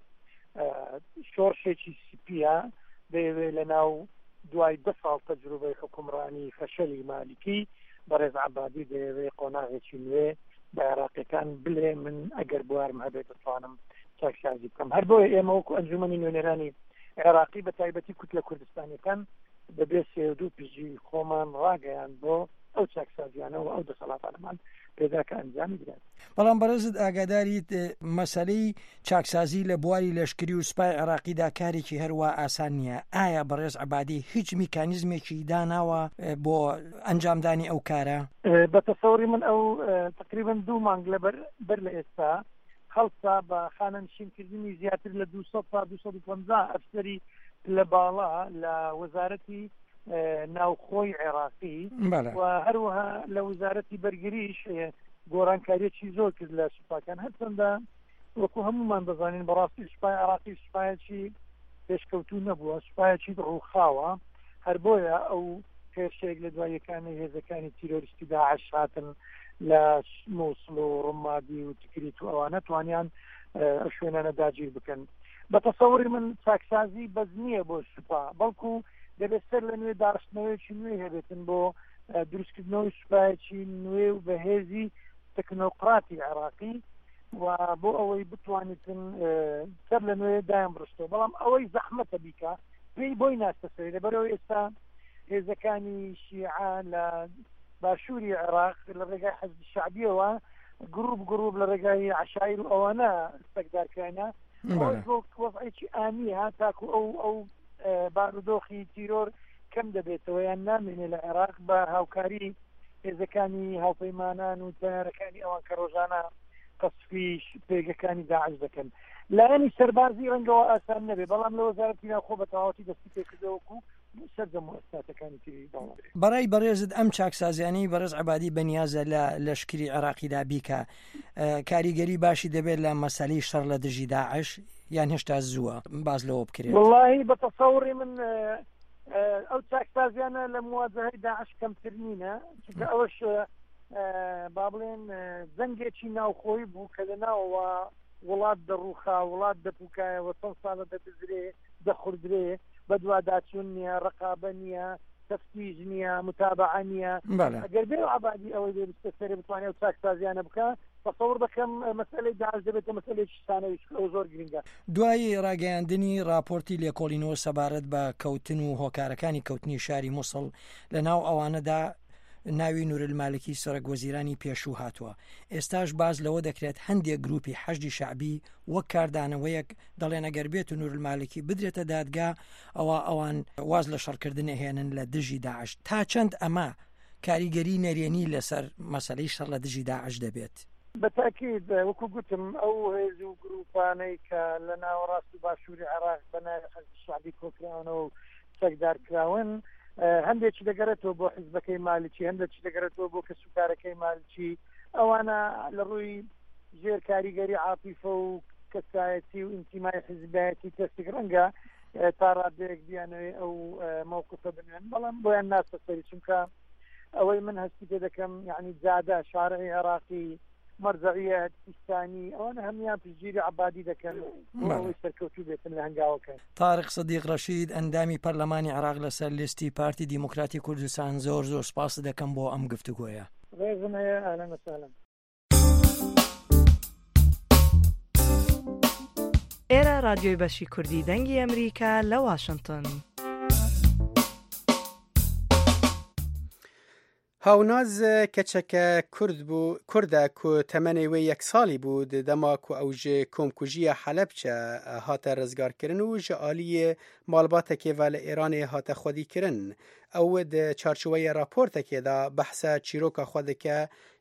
Speaker 14: شۆڕشێکی سپیە دەیەوێت لە ناو دوای دە ساڵ تەجروبەی حکومڕانی فەشەلی مالیکی بەڕێز عەبادی دەیەوێت قۆناغێکی نوێ بە عێراقیەکان بڵێ من ئەگەر بوارم هەبێت دەتوانم چاکسازی بکەم. هەر بۆیە ئێمە وەکو ئەنجومەنی نوێنەرانی عێراقی بە تایبەتی کوتلە کوردستانیەکان بەبێ سێ و دوو پژی خۆمان ڕاگەیان بۆ ئەو چاکسازیانەوە ئەو دە سەڵاتانەمان پێدا کە ئەنجامی بدات.
Speaker 13: بەڵام بەڕێزت ئاگاداریت مەسەلەی چاکسازی لە بواری لەشکری و سوپای عێراقیدا کارێکی هەروە ئاسان نییە. ئایا بەڕێز عەبادی هیچ میکانیزمێکی داناوە بۆ ئەنجامدانی ئەو کارە؟
Speaker 14: بە تەسەوری من ئەو تقریبا دوو مانگ لە بەر لە ئێستا خەڵسا بە خانەنشینکردنی زیاتر لە دووسەد تا دووسەد و پەنجا ئەفسەری لە باڵا لە وەزارەتی ناوخۆی عێراقی و هەروەها لە وەزارەتی بەرگریش گۆڕانکاریەکی زۆر کرد لە سوپاکان. هەرچەندە وەکو هەمومان دەزانین بەڕاستی سوپای عێراقی سوپایەکی پێشکەوتوو نەبووە، سوپایەکی ڕووخاوە. هەر بۆیە ئەو هێرشێک لە دواییەکانی هێزەکانی تیرۆریستی داعش هاتن لە مووسڵ و ڕمادی و تکریت و ئەوانە توانیان ئەو شوێنانە داگیر بکەن. بە تەسەوری من چاکسازی بەز نییە بۆ سوپا، بەڵکو دەبێت سەر لە نوێ داڕشتنەوەیکی نوێ هەبێتن بۆ دروستکردنەوەی سوپایەکی نوێ و بەهێزی تەکنۆقراتی عێراقی و بۆ ئەوەی بتوانیتن سەر لە نوێ دایان بڕشتەوە. بەڵام ئەوەی زەحمەتە بیکە پێی بۆی ناستەسەری لەبەرەوەی ئێستا هێزەکانی شیعە لە باشووری عێراق لە ڕێگای حەزب شەعبیەوە گروپ گروپ لە ڕێگای عەشایر و ئەوانە سەگدارکرانە بۆ وەضعێکی ئامیە تاکو ئەو ئەو بارودۆخی تیرۆر کەم دەبێتەوە یان نامێنێ لە عێراق بە هاوکاری هێزەکانی هاوپەیمانان و تەیارەکانی ئەوان کە ڕۆژانە قەسفی پێگەکانی داعش دەکەن. لایەنی سەربازی ڕەنگەوە ئاسان نەبێ، بەڵام لە وەزارەتی ناوخۆ بە تەواوەتی دەستی پێکردەوەکو سەرجەم ئەستاتەکانی تری داڵێت.
Speaker 13: بەڕای بەڕێزت ئەم چاکسازیانەی بەڕێز عەبادی بەنیازە لە لەشکری عێراقیدا بیکە کاریگەری باشی دەبێت لە مەسەلەی شەڕ لە دژی داعش یان هێشتا زووە باز لەوە بکرێت؟
Speaker 14: وڵڵاهی بە تەسەوری من ئەو چاکسازیانە لە مواجهەی داعش کەمتر نینە، چونکە ئەوەش با بڵێن جەنگێکی ناوخۆی بوو کە لەناوەوە وڵات دەڕووخا وڵات دەپوکایەوە چەند ساڵە دەبزرێ دەخوردرێ بەدواداچوون نییە ڕقابە نییە تەفتیش نییە متابعە نییە ئەگەر بێ عەبادی ئەوەی بێ بستە سەرێ بتوانێت و چاکسازیانە بکە تەسەوڕ دەکەم مەسەلەی داعش دەبێتە مەسەلەیەکی شتانەوی زۆر گرنگە.
Speaker 13: دوای ڕاگەیاندنی راپۆرتی لێکۆڵینەوە سەبارەت بە کەوتن و هۆکارەکانی کەوتنی شاری مووسڵ لە ناو ئەوانەدا ناوی نورالمالکی سەرۆکوەزیرانی پێشوو هاتووە. ئێستاش باز لەوە دەکرێت هەندێک گروپی حەشدی شعبی وەک کاردانەوەیەک دەڵێن ئەگەر بێت و نورالمالکی بدرێتە دادگا ئەوە ئەوان واز لە شەڕکردن هێنن لە دژی داعش. تا چەند ئەمە کاریگەری نەرێنی لەسەر مەسەلەی شەڕ لە دژی داعش دەبێت؟
Speaker 14: بەتاکید وەکو گوتم ئەو هێز و گروپانەی کە لە ناوەڕاست و باشووری عێراق بەناوی حەزبی شعبی کۆکراونەوە و چەکدارکراون هەندێکی دەگەرێتەوە بۆ حیزبەکەی مالکی، هەندێکی دەگەرێتەوە بۆ کەسوکارەکەی مالکی. ئەوانە لە ڕووی ژێر کاریگەری عاتیفە و کەسایەتی و ئینتیمای حیزبایەتی تەستێک ڕەنگە تا ڕادەیەک بیانەوەی ئەو مووقفە بنوێن، بەڵام بۆیان ناسە سەری چونکە ئەوەی من هەستی پێ دەکەم یعنی جادە شارعی عێراقی مەرجعیەت سیستانی ئەوانە هەمیان پشتگیری عەبادی دەکەن ئەوەی سەرکەوتوو بێتن لە هەنگاوەکان.
Speaker 13: تارق سەدیق ڕەشید ئەندامی پەرلەمانی عێراق لەسەر لیستی پارتی دیموکراتی کوردستان زۆر زۆر سپاس دەکەم بۆ ئەم گفتوگۆیە.
Speaker 14: ڕێزم هەیە ئاهلەن وسهلەن.
Speaker 15: ئێرە رادیۆی بەشی کوردی دەنگی ئەمریکا لە واشنگتن.
Speaker 1: هاوناز کەچەکە کورد بوو کوردە کو تەمەنی وێ یەک ساڵی بوو دەما کو ئەو ژێ کۆمکوژیە حەلەبچە هاتە ڕزگارکردن و ژە ئالیە ماڵباتێکێڤە لە ئێرانێ هاتە خودیکردن. ئەو دە چارچوەیە راپۆرتێکێدا بەحسە چیرۆکە خودەکە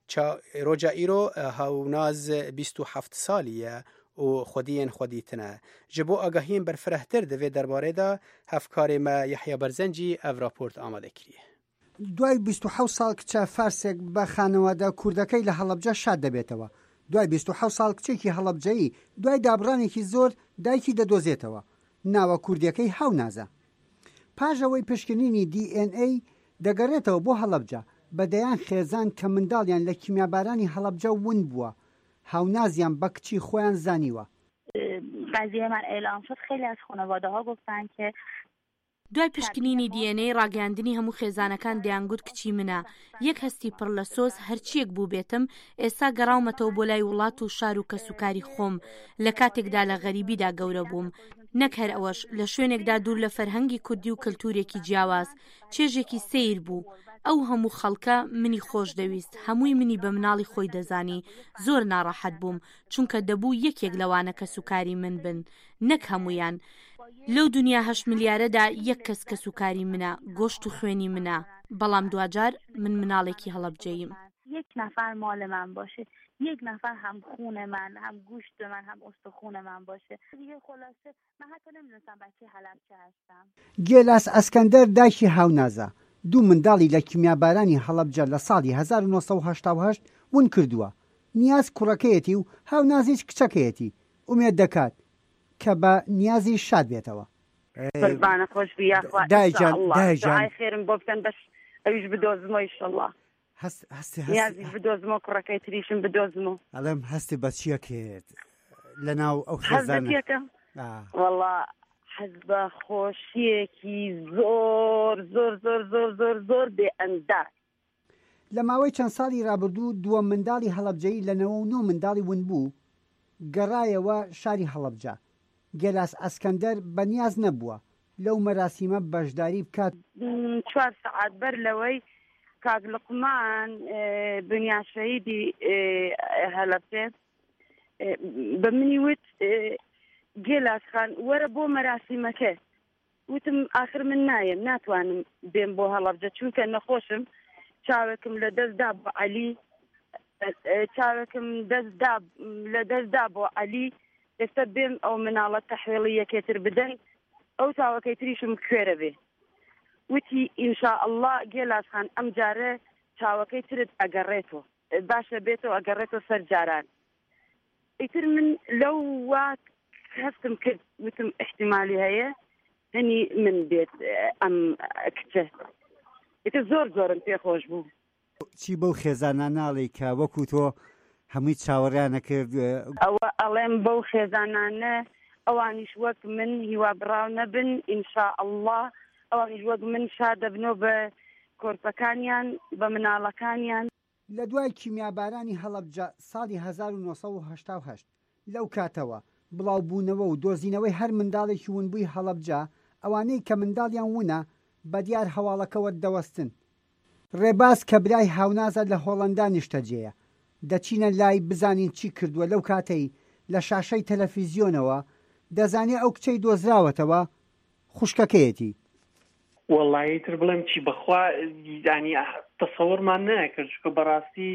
Speaker 1: ڕۆجا ئیرۆ هاوناز بیست و هەفت ساڵیە و خودیên xwedîtine. Ji bo agahiyên berfirehtir divê derbarê de hevkarê me Yehya Berzengî ev raport amade kiriye.
Speaker 16: دوای بیست و حەوت ساڵ کچە فارسێک بە خانەوەدا کوردەکەی لە هەڵەبجە شاد دەبێتەوە. دوای بیست و حەوت ساڵ کچێکی هەڵەبجەیی دوای دابڕانێکی زۆر دایکی دەدۆزێتەوە. ناوە کوردیەکەی هاونازە. پاژەوەی پشکنینی دی ئێن ئەی دەگەڕێتەوە بۆ هەڵەبجە بەدەیان خێزان کە منداڵیان لە کیمیابارانی هەڵەبجە ون بووە. هاونازیان بە کچی خۆیان زانیوە.
Speaker 17: قضیهمان اعلام شد. خیلی از خانواده ها گفتن که
Speaker 18: دوای پشکنینی دی ئێن ئەی ڕاگەاندنی هەموو خێزانەکان دەیانگوت کچی منە. یەک هەستی پڕ لە سۆز هەرچیەک بوو بێتم ئێستا گەڕاومەتەوە بۆ لای وڵات و شار و کەسوکاری خۆم لە کاتێکدا لە غەریبیدا گەورە بووم. نەک هەر ئەوەش لە شوێنێکدا دوور لە فەرهەنگی کوردی و کللتورێکی جیاواز چێژێکی سیر بوو. ئەو هەموو خەڵکە منی خۆش دەویست، هەمووی منی بە مناڵی خۆی دەزانی. زۆر ناڕەحەت بووم چونکە دەبوو یەکێک لەوانە کەسوکاری من بن، نەک هەمویان. لەو دنیا هەشت ملیارەدا یەک کەس کەسوکاری منە، گۆشت و خوێنی منە. بەڵام دوجار من مناڵێکی هەڵەبجەییم.
Speaker 17: یک نفر مال من باشه، یک نفر هم خون من، هم گوشت من، هم استخون من باشه. دیگه خلاصه من حتی نمیدونستم بچه حلبچه هستم.
Speaker 16: گێلاس ئەسکەندەر دایکی هاونازە. دوو منداڵی لە کیمیابارانی هەڵەبجە لە ساڵی هەزار و نۆ سەد و هەشتا و هەشت ون کردووە. نیاز کوڕەکەیەتی و هاونازیش کچەکەیەتی. ئومێد دەکات کە بە نیازی شاد بێتەوە.
Speaker 17: قوربانە خۆش بیا
Speaker 16: دایجان دایجان
Speaker 17: خێرم بۆ بکەن بەش ئەویش بدۆزمەوە ئیشەڵڵا.
Speaker 16: هەستی
Speaker 17: نیازی بدۆزمەوە کوڕەکەی تریشم بدۆزمەوە.
Speaker 16: ئەڵێم هەستی بە چیە کرد لەناو ئەو خێزانە؟
Speaker 17: وەڵڵا حەز بە خۆشیەکی زۆر زۆر زۆر زۆر زۆر زۆر بێ ئەنداز.
Speaker 16: لە ماوەی چەند ساڵی رابردوو دووە منداڵی هەڵەبجەیی لە نەوە و نۆ منداڵی ون بوو گەڕایەوە شاری هەڵەبجە. گێلاس ئەسکەندەر بەنیاز نەبووە لەو مەراسیمە بەشداری بکات.
Speaker 17: چوار سەعات بەر لەوەی کاک لوقمان بنیاشەیدی هەڵەبجە بە منی وت گێلاس خان وەرە بۆ مەراسیمەکە. وتم آخر من نایم ناتوانم بێم بۆ هەڵەبجە چونکە نەخۆشم، چاوێکم لە دەستدا بۆ عەلی، چاوێکم دەستدا لە دەستدا بۆ عەلی. ئێستا بێم ئەو مناڵە تەحویڵی یەکێتر بدەن ئەو چاوەکەی تریشم کوێرە بێ. وتی ئینشاءالله گێلاس خان ئەم جارە چاوەکەی ترت ئەگەڕێتەوە، باشە بێتەوە ئەگەڕێتەوە سەر جاران. ئیتر من لەو وا هەستم کرد وتم احتیمالی هەیە هەنی من بێت ئەم کچە. ئیتر زۆر زۆرم پێخۆش بوو.
Speaker 16: چی بەو خێزانە ناڵی کە وەکو تۆ هەمووی چاوەڕیانە کرد
Speaker 17: ئەوە ئەڵێم بەو خێزانانە ئەوانیش وەک من هیوا بڕاو نەبن ئینشاء الله ئەوانیش وەک من شا دەبنەوە بە کۆرپەکانیان بە مناڵەکانیان.
Speaker 16: لە دوای کیمیابارانی هەڵەبجە ساڵی هەزار و نۆسەد و هەشتا و هەشت لەو کاتەوە بڵاوبوونەوە و دۆزینەوەی هەر منداڵێکی ونبووی هەڵەبجە ئەوانەی کە منداڵیان وونە بە دیار هەواڵەکەوە دەوەستن. ڕێباز کە برای هاونازە لە هۆڵەندا نیشتەجێیە دەچینە لای بزانین چی کردووە لەو کاتەی لە شاشەی تەلەڤیزیۆنەوە دەزانێ ئەو کچەی دۆزراوەتەوە خوشکەکەیەتی.
Speaker 10: وەڵایی تر بڵێم چی بەخوا ینی تەسەوڕمان ناکرد کە بەڕاستی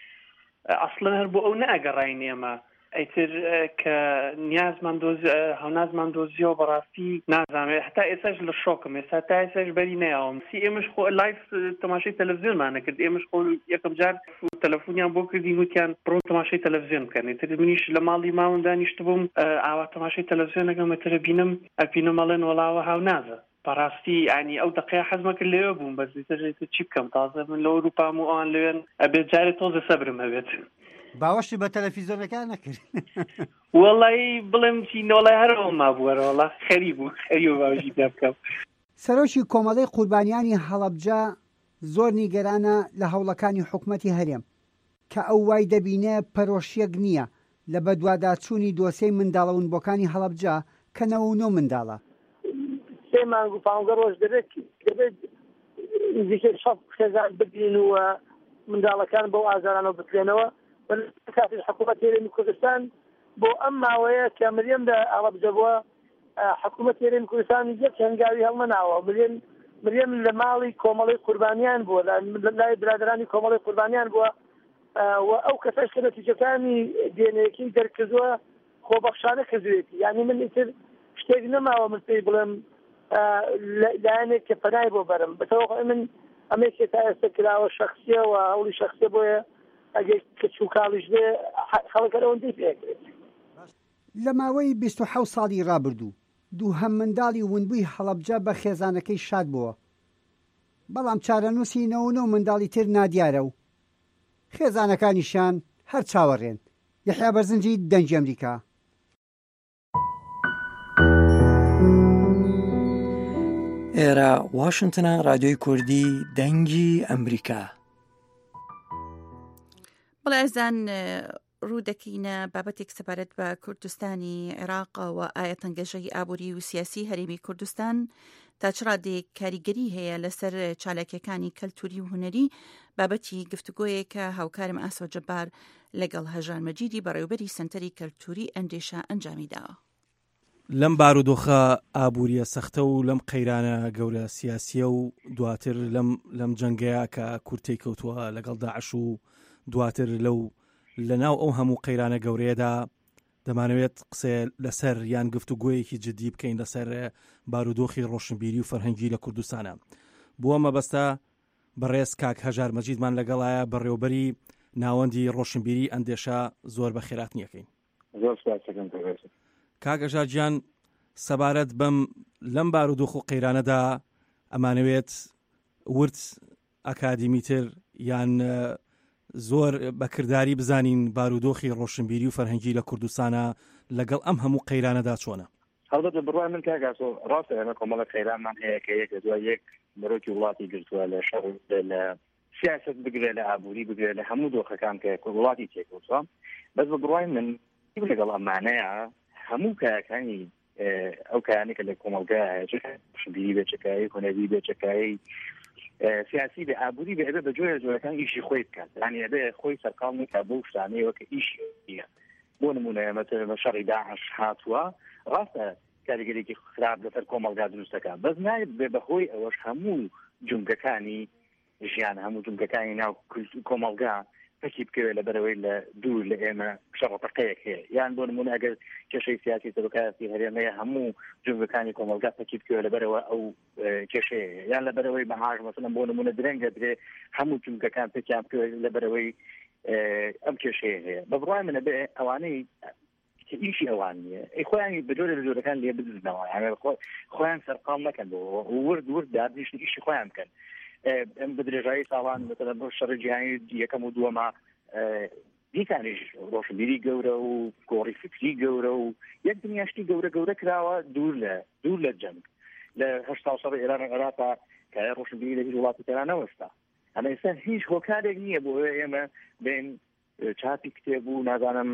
Speaker 10: ئەسڵەن هەر بۆ ئەو ناگەڕاین ئێمە ئەیتر کە نیازمان هەونازمان دۆزیەوە بەڕاستی نازانێت هەتا ئێساش لە شۆکم ئێستا تا ئێساش بەری نەیاوم سی ئێمەش خۆ لایف تەماشای تەلەڤیزیۆنمان نەکرد ئێمەش خۆ یەکەم جار تەلەفۆنیان بۆ کردین وتیان بڕۆ تەماشای تەلەڤیزیۆن بکەن ئیتر منیش لە ماڵی ماوم دانیشت بووم ئاوا تەماشای تەلەڤیزیۆنەکەم ئەترە بینم ئەبینم ئەڵێن وەڵاوە هاونازە بەڕاستی ینی ئەو دقەیە حەزمە کرد لێوە بووم بەس چی بکەم تازە من لە ئەوروپام و ئەوان لەوێن ئەبێت جارێ تۆزە سەبرم هەبێت.
Speaker 16: باوەشی بە تەلەڤیزیۆنەکان نەکرد؟
Speaker 10: وەڵی بڵێم چی نۆڵای هەرەوە مابووەرە وەڵا خەری بوو خەری و باوەشی پێ بکەم.
Speaker 16: سەرۆکی کۆمەڵەی قوربانیانی هەڵەبجە زۆر نیگەرانە لە هەوڵەکانی حکوومەتی هەرێم کە ئەو وای دەبینێ پەرۆشیەک نییە لە بەدواداچوونی دۆسەی منداڵەونبۆکانی هەڵەبجە کە نەوە و نۆ منداڵە.
Speaker 14: سێ مانگ و پانزدە ڕۆژ دەبێت دەبێت نزیکەی سەد خێزان بگرین و منداڵەکان بەو ئازارانەوە بکرێنەوە. کاتی حکوومەت هێرێمی کوردستان بۆ ئەم ماوەیە کە مریەم لە هەڵەبجە بووە حکوومەت هێرێمی کوردستان یەک هەنگاوی هەڵمەناوە مریەم مریەم لە ماڵی کۆمەڵی قوربانیان بووە لای برادرانی کۆمەڵی قوربانیان بووە و ئەو کەسەش کە نەتیجەکانی دێنەیەکی دەرکردووە خۆبەخشانە کردوێتی یعنی من ئیتر شتێک نەماوە من پێی بڵێم لایەنێک کە پەنای بۆ بەرم بەتەواو من ئەمێکی تا ئێستا کراوە شەخصیە و هەوڵی شەخصیە بۆیە ئەگەر کەچ و کاڵیش بێ خەڵک ئەوەندەی پێکرێت.
Speaker 16: لە ماوەی بیست و حەوت ساڵی ڕابردوو دوو هەم منداڵی ونبووی هەڵەبجە بە خێزانەکەی شاد بووە بەڵام چارەنووسی نەوە و منداڵی تر نادیارە و خێزانەکانیشان هەر چاوەڕێن. یەحیا بەرزنجی دەنگی ئەمریکا.
Speaker 13: ئێرە واشنگتنە رادیۆی کوردی دەنگی ئەمریکا.
Speaker 2: بەڵێزان ڕوو دەکەینە بابەتێک سەبارەت بە کوردستانی عێراقەوە ئایا تەنگەشەی ئابووری و سیاسی هەرێمی کوردستان تا چ ڕادێک کاریگەری هەیە لەسەر چالاکیەکانی کەلتوری و هونەری بابەتی گفتوگۆیە کە هاوکارم ئاسۆ جەبار لەگەڵ هەژار مەجیدی بەڕێوەبەری سنتەری کەلتوری ئەندێشە ئەنجامی داوە.
Speaker 19: لەم بارودۆخە ئابووریە سەختە و لەم قەیرانە گەورە سیاسیە و دواتر لەم لەم جەنگەیە کە کورتەی کەوتووە لەگەڵ داعش و دواتر لەو لەناو ئەو هەموو قەیرانە گەورەیەدا دەمانەوێت قسە لەسەر یان گفتوگۆیەکی جدی بکەین لەسەر بارودۆخی ڕۆشنبیری و فەرهەنگی لە کوردستانە. بووە مەبەستە بەڕێز کاک هەژار مەجیدمان لەگەڵایە بەڕێوەبەری ناوەندی ڕۆشنبیری ئەندێشە زۆر بە خێراتنیەکەین.
Speaker 20: زۆر سپاسەکەم کاک.
Speaker 19: کاک هەژار گیان سەبارەت بەم لەم بارودۆخ و قەیرانەدا ئەمانەوێت ورد ئەکادیمیتر یان زۆر بەکرداری بزانین بارودۆخی ڕۆشنبیری و فەرهەنگی لە کوردستانە لەگەڵ ئەم هەموو قەیرانەدا چۆنە؟
Speaker 20: هەڵبەتە بڕوای من کاکاسۆ ڕاستە ئێمە کۆمەڵە قەیرانمان هەیە کە یەک دوای یەک مرۆکی وڵاتی گرتووە لە شەڕ لە سیاست بگرێت لە ئابووری بگرێت لە هەموو دۆخەکان کە وڵاتی تێکەوتووە. بەس بە بڕوای من لەگەڵ ئەمانەیە هەموو کایەکانی ئەو کایانی کە لە کۆمەلگایە ڕۆشنبیری بێچەکایی هونەری بێچەکایی سیاسی بە ئابووری بە ئەبێ بە جۆرە جۆرەکان ئیشی خۆی بکات یعنی ئەبێ خۆی سەرقاڵ نکات بۆ شتانەیەوە کە ئیشی نییە. بۆ نمونە ئێمە شەڕی داعش هاتووە ڕاستە کاریگەرێکی خراپ لەسەر کۆمەلگا دروستەکە بەس نایێت بێ بەهۆی ئەوەش هەموو جونگەکانی ژیان هەموو جونگەکانی ناو کۆمەلگا پەکی بکەوێت لە بەرەوەی لە دوور لە ئێمە شەڕەتەقەیەک هەیە یان بۆ نمونە ئەگەر کێشەی سیاسی سەرۆکایەتی هەرێمەیە هەموو جونگەکانی کۆمەلگا پەکی بکەوێت لە بەرەوە ئەو کێشەیە یان لە بەرەوەی بەهاژ مەسەڵەن بۆ نمونە درەنگە درێ هەموو جونگەکان پەکیان بکەوێت لە بەرەوەی ئەم کێشەیە هەیە. بە بڕوای منە بێ ئەوانەی کە ئیشی ئەوان نییە ئەی خۆیان بە جۆرە لە جۆرەکان لێ بدزنەوە یانە خۆیان سەرقاڵ نەکەن بۆ ورد ورد دابنیشن ئیشی خۆیان بکەن. ئەم بە درێژایی ساڵان مثلا بۆ شەڕی جیهانی یەکەم و دووەما دیکانیش ڕۆشنبیری گەورە و گۆڕی فکری گەورە و یەک دنیاشتی گەورە گەورە کراوە دوور لە دوور لە جەنگ لە هەشتا سەد ئێران عێراقا کە ڕۆشنبیری لە هیچ وڵاتی تێرا نەوەستا ئەمە ئێستا هیچ هۆکارێک نییە بۆ ئێمە بین چاپی کتێب و نازانم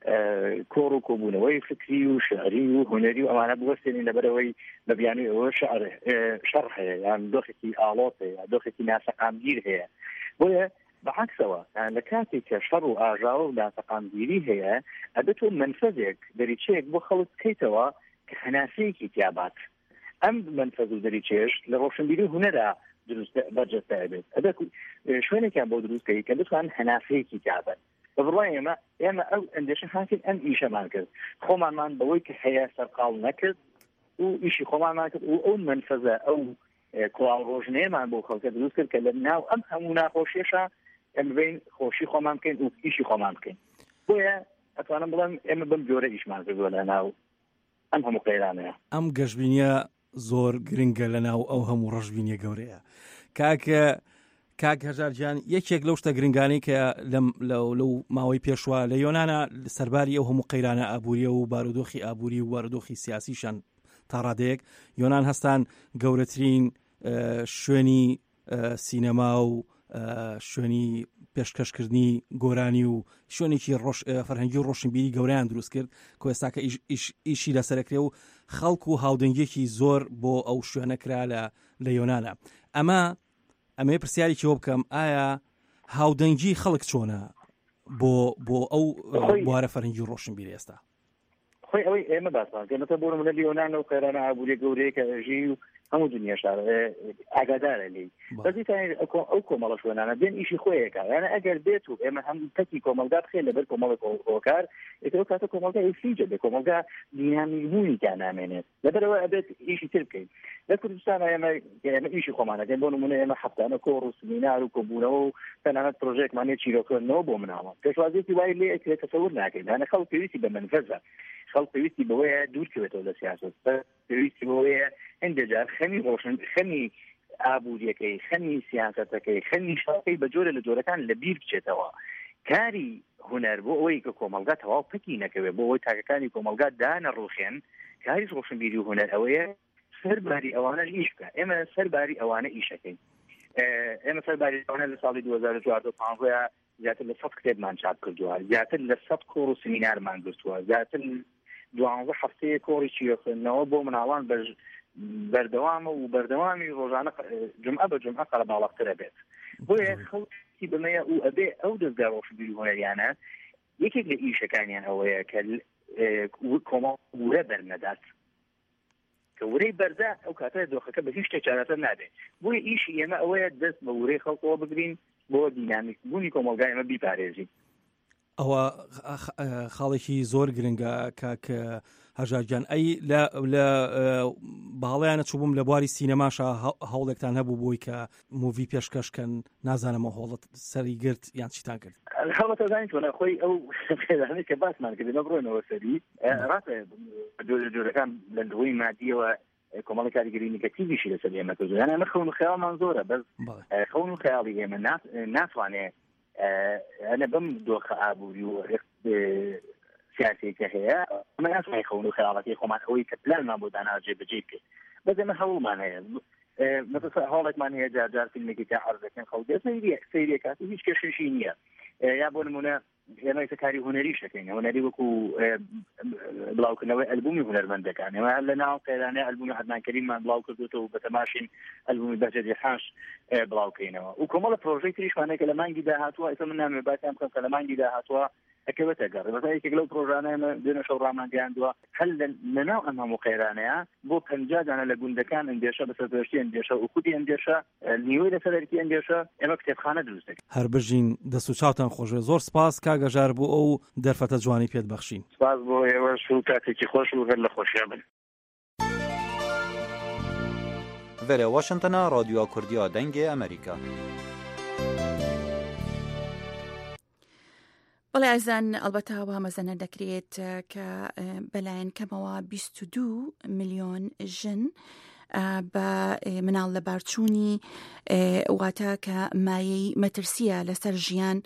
Speaker 20: کۆڕ و کۆبوونەوەی فکری و شعری و هونەری و ئەمانە بوەستێنین لەبەرەوەی بە بیانوی ئەوە شەڕ هەیە یان دۆخێکی ئاڵۆت هەیە دۆخێکی ناسەقامگیر هەیە بۆیە بەعکسەوە لە کاتێک کە شەڕ و ئاژاوە و ناسەقامگیری هەیە ئەبێت تۆ منفەذێک دەریچەیەک بۆ خەڵک بکەیتەوە کە هەناسەیەکی تیابات ئەم منفەذ و دەریچێش لە ڕۆشنبیری هونەرا دروست بەرجەستە ئەبێت ئەبێت شوێنێکیان بۆ دروستکەی کە بتوان هەناسەیەکی تیابن بڕای ئێمە ئێمە ئەو ئەندێشە هاتین ئەم ئیشەمان کرد خۆمانمان بەوەی کە هەیە سەرقاڵ نەکرد و ئیشی خۆمانمان کرد و ئەو منفەزە ئەو کڵاو ڕۆژنەیەمان بۆ خەڵکە دروست کرد کە لە ناو ئەم هەموو ناخۆشیێشە ئەمە بین خۆشی خۆمان بکەین و ئیشی خۆمان بکەین بۆیە ئەتوانم بڵێم ئێمە بم جۆرە ئیشمان کردووە لە ناو ئەم هەموو قەیرانەیە
Speaker 19: ئەم گەشتبینیە زۆر گرنگە لە ناو ئەو هەموو ڕەشبینیە گەورەیە کاکە کاک هەژارگیان یەکێک لەو شتە گرنگانەی کە لەو ماوەی پێشوە لە یۆنانە سەرباری ئەو هەموو قەیرانە ئابووریە و بارودۆخی ئابووری و بارودۆخی سیاسیشان تا ڕادەیەک یۆنان هەستان گەورەترین شوێنی سینەما و شوێنی پێشکەشکردنی گۆرانی و شوێنێکی فەرهەنگی و ڕۆشنبیری گەورەیان دروست کرد کە ئێستاکە ئیشی لەسەرەکرێ و خەڵک و هاودەنگێکی زۆر بۆ ئەو شوێنە کرا لە یۆنانە ئەمە ئەمێ پرسیارێکی وە بکەم ئایا هاودەنگی خەڵک چۆنە بۆ بۆ ئەو بوارە فەرهەنگی و ڕۆشنبیری ئێستا
Speaker 20: خۆی ئەوەی ئێمە باسمان کەمەتە بۆ نمونە لە یۆنان و قەیرانە ئابووری گەورەیە کە ژی و هەموو دنیاش ئاگادارە لێی بەزیتان ئەو کۆمەڵە شوێنانە بێن ئیشی خۆیەکە یانە ئەگەر بێت و ئێمە هەم تەکی کۆمەلگا بخێن لەبەر کۆمەڵە هۆکار ئێتەوە کاتە کۆمەلگا ئیسیجە بێ کۆمەلگا دینامیزمونیان نامێنێت لەبەرەوە ئەبێت ئیشی تر بکەین لە کوردستان ئێمە ئێمە ئیشی خۆمانەکەین بۆ نمونە ئێمە هەفتانە کۆڕ و سمینار و کۆبوونەوە و تەنانەت پرۆژێکمانێ چیرۆکردنەوە بۆ مناوە پێشوازێتی وای لێ ئەکرێت تەسەور ناکەین یانە خەڵک پێویستی بە منفەزە خەڵک پێویستی بەوەیە دوورکەوێتەوە لە سیاست پێویستی بەوەیە هەندێجار خەمی ڕۆشن خەمی ئابووریەکەی خەمی سیاسەتەکەی خەمی شەڵکەی بە جۆرە لە جۆرەکان لە بیر بچێتەوە کاری هونەر بۆ ئەوەی کە کۆمەلگا تەواو پەکی نەکەوێت بۆ ئەوەی تاکەکانی کۆمەلگا دانەڕوخێن کاری ڕۆشنبیری و هونەر ئەوەیە سەرباری ئەوانە ئیش بکە ئێمە سەرباری ئەوانە ئیشەکەین ئێمە سەرباری ئەوانە لە ساڵی دوو هەزار و چواردە و پانزدە زیاتر لە سەد کتێبمان چاپ کردووە زیاتر لە سەد کۆڕ و سمینارمان گرتووە زیاتر دوانزە هەفتەیە کۆڕی چیرۆکردنەوە بۆ مناڵان بەردەوامە و بەردەوامی ڕۆژانە جمعە بە جمعە قەڵەباڵەقترە بێت بۆیە خەڵکی بمەیە و ئەبێ ئەو دەستگا ڕۆشنبیری هونەریانە یەکێک لە ئیشەکانیان ئەوەیە کە کۆمەڵ ورە بەرنەدات کە ورەی بەردا ئەو کاتە دۆخەکە بە هیچ شتێک چارەسەر نابێت بۆیە ئیشی ئێمە ئەوەیە دەست بە ورەی خەڵکەوە بگرین بۆ دینامیک بوونی کۆمەلگا ئێمە بیپارێزین
Speaker 19: ئەوە خاڵێکی زۆر گرنگە کاکە هەژارگیان ئەی لە باڵیانە چوو بووم لە بواری سینەماشە هەوڵێکتان هەبوو بۆی کە موڤی پێشکەشکەن نازانەمە هۆڵت سەری گرت یان چیتان کرد
Speaker 20: هەڵەتە زانیت وەنە خۆی ئەو پێدانەی کە باسمان کردی نەبڕۆینەوە سەری ڕاستە جۆرە جۆرەکان لە دوای مادیەوە کۆمەڵی کاریگەری نیگەتیڤیشی لەسەر ئێمە کردو یانە ئەمە خەون و خەیاڵمان زۆرە بەس خەون و خەیاڵی ئێمە ناتوانێت ئەنە بەم دۆخە ئابووری و سیاسێکە هەیە ئەمە ناتوانێت خەون و خەیاڵەتی خۆمان ئەوەی کە پلانمان بۆ دانا جێبەجێ بکەین بەس ئێمە هەوڵمان هەیە مثلا هەوڵێکمان هەیە جار جار فیلمێکی تا عەرض دەکەین خەڵک سەیری کاتی هیچ کێشەشی نییە یا بۆ نمونە ئێمە کاری هونەری شەکەین هونەری وەکو بڵاوکردنەوەی ئەلبومی هونەرمەندەکان ئێمە لە ناو قەیرانەی ئەلبومی عەدنان کەریممان بڵاو کردوتەوە و بە تەماشین ئەلبومی بەهجەت جەحاش بڵاوکەینەوە و کۆمەڵە پرۆژەی تریشمانەیە کە لە مانگی داهاتووە ئێستا من نامێ باسییان بکەم کە لە مانگی داهاتووە ئەکەوێتە گەڕ بەتای یەکێک لەو پرۆژانە ئێمە دوێنێ شەو ڕاماندیاندووە هەل لەناو ئەم هەموو قەیرانەیە بۆ پەنجا دانە لە گوندەکان ئەندێشە بەسەرپێشتی ئەندێشە و خودی ئەندێشە نیوەی لەسەرەرکی ئەندێشە ئێمە کتێبخانە دروست دەکەین
Speaker 19: هەر بژین دەست و چاوتان خۆشە زۆر سپاس کاگەژار بۆ ئەو دەرفەتە جوانی پێت بەخشین
Speaker 20: سپاس بۆ ئێوەش و کاتێکی خۆش و هەر لە خۆشیە بن
Speaker 21: Vere Washingtona Radyoya Kurdiya Dengê Amerîka.
Speaker 2: بەڵێ ئازان ئەلبەتە وا مەزەنە دەکرێت کە بەلایەن کەمەوە بیست و دوو ملیۆن ژن بە مناڵ لە بارچوونی واتە کە مایەی مەترسیە لەسەر ژیان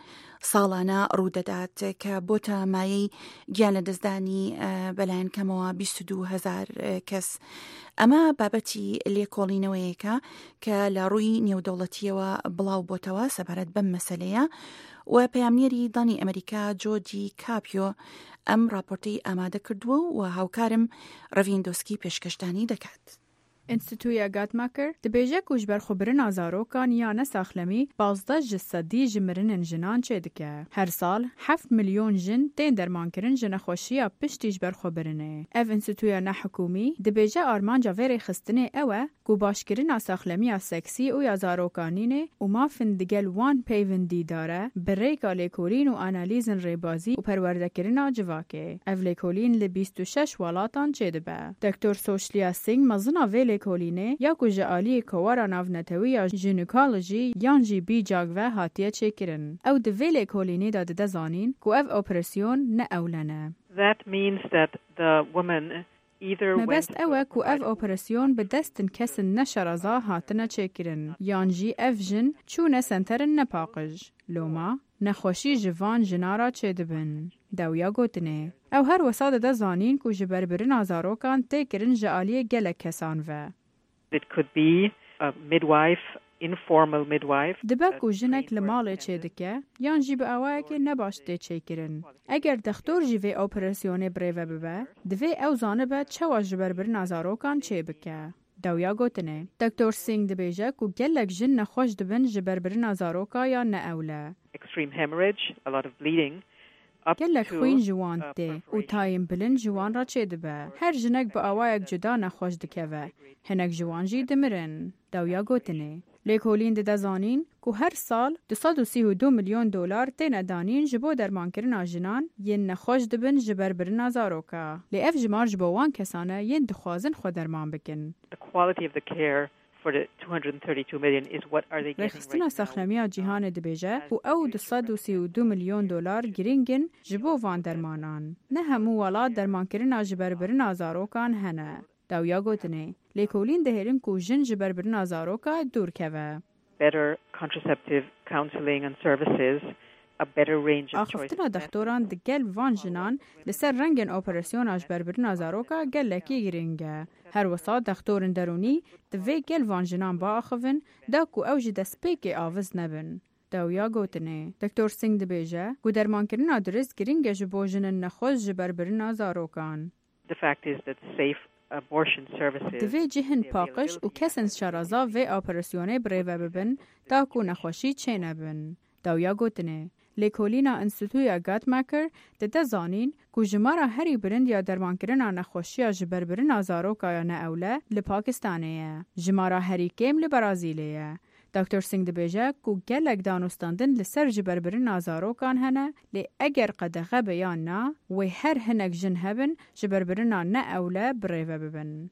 Speaker 2: ساڵانە ڕوودەدات کە بۆتە مایەی گیان لە دەستدانی بەلایەن کەمەوە بیست و دوو هەزار کەس. ئەمە بابەتی لێکۆڵینەوەیەکە کە لە ڕووی نێودەوڵەتیەوە بڵاو بۆتەوە سەبارەت بەم مەسەلەیە و پەیامنێری دانی ئەمریکا جۆدی کاپیۆ ئەم راپۆرتەی ئامادە کردووە و هاوکارم ڕەڤیندۆسکی پێشکەشتانی دەکات.
Speaker 3: ئینستیتوویە گاتماکر دەبێژە کوژبەرخۆبرنا زارۆکان یانە ساخلەمی پازدە ji sedî ji mirinên jinan çê dike. Her sal heft milyon jin tên dermankirin ji nexweşiya piştî ji ber xwebirinê. Ev înstitûya nehikûmî dibêje armanca vêrê xistinê ew e ku başkirina saxlemiya seksî û ya zarokanînê û mafin digel wan peyvindî dare bi rêka lêkolîn û analîzên rêbazî û perwerdekirina civakê. Ev lêkolîn li bîst û şeş welatan çê dibe. Doktor Soşliya Singh mezina vê lêkolînê ya ku ji aliyê kowara navnetewiya jinekolojî yan jî bîcag ve hatiye çêkirin. Ew di vê lêkolînê de dide zanîn ku ev operasyon ne ewlene.
Speaker 22: That means that the woman
Speaker 3: مەبەست ئەوە ku ev operasyon bi destin kesin neşeraza hatine çêkirin yan jî ev jin çûne senterin nepaqij. Loma nexweşî ji van jinara çê dibin. Dewya gotinê. Ew her wesa dide zanîn ku ji berbirina zarokan tê kirin ji aliyê gelek kesan ve.
Speaker 22: It could be a midwife, informal midwife.
Speaker 3: Dibe ku jinek li malê çê dike yan jî bi awayekê nebaş tê çêkirin. Eger dextor jî vê operasyonê birêve bibe, divê ew zanibe çawa ji berbirina zarokan çê bike. Dewya gotinê. Doktor Singh dibêje ku gelek jin nexweş dibin ji berbirina zaroka yan ne ewle.
Speaker 22: Extreme hemorrhage, a lot of bleeding.
Speaker 3: Gelek xwîn ji wan tê û tayên bilind ji wan re çê dibe. Her jinek bi awayek cuda nexweş dikeve. Hinek ji wan jî dimirin. Dewya gotinê. Lêkolîn dide zanîn ku her sal du sed û sî û du milyon dolar têne danîn ji bo dermankirina jinan yên nexweş dibin ji berbirina zaroka. Lê ev ji mar ji bo wan kesan e yên dixwazin xwe derman bikin.
Speaker 22: The quality of the care for the two hundred thirty-two million is what are they getting
Speaker 3: Rêxistina saxlemiya cîhanê dibêje û ew du sed û sî û du milyon dolar giringin ji bo van dermanan. Ne hemû welat dermankirina ji berbirina zarokan hene. Dewya gotinê. Lêkolîn dihêrin ku jin ji berbirina zaroka dûr keve.
Speaker 22: Better contraceptive counseling and services, a better range of choices.
Speaker 3: Axiftina dextoran digel van jinan li ser rengên operasyona ji berbirina zaroka gelekî giring e. Her wisa dextorên derûnî divê gel van jinan biaxivin da ku ew ji destpêkê aviz nebin. Dewya gotinê. Doktor Singh dibêje ku dermankirina durist giring e ji bo jinên nexweş ji berbirina zarokan.
Speaker 22: The fact is that safe abortion services.
Speaker 3: Divê cihên paqij û kesên şeraza vê operasyonê birêve bibin ta ku nexweşî çê nebin. Dewya gotinê. Lêkolîna Înstitûya Guttmacher dide zanîn ku ji mara herî bilind ya dermankirina nexweşiya ji berbirina zaroka ya neewle li Pakistanê ye. Ji mara herî kêm li Brazîlê ye. Doktor Singh dibêje ku gelek danûstandin li ser ji berbirina zarokan hene lê eger qedexe be yan na wê her hinek jin hebin ji berbirina neewle birêve bibin.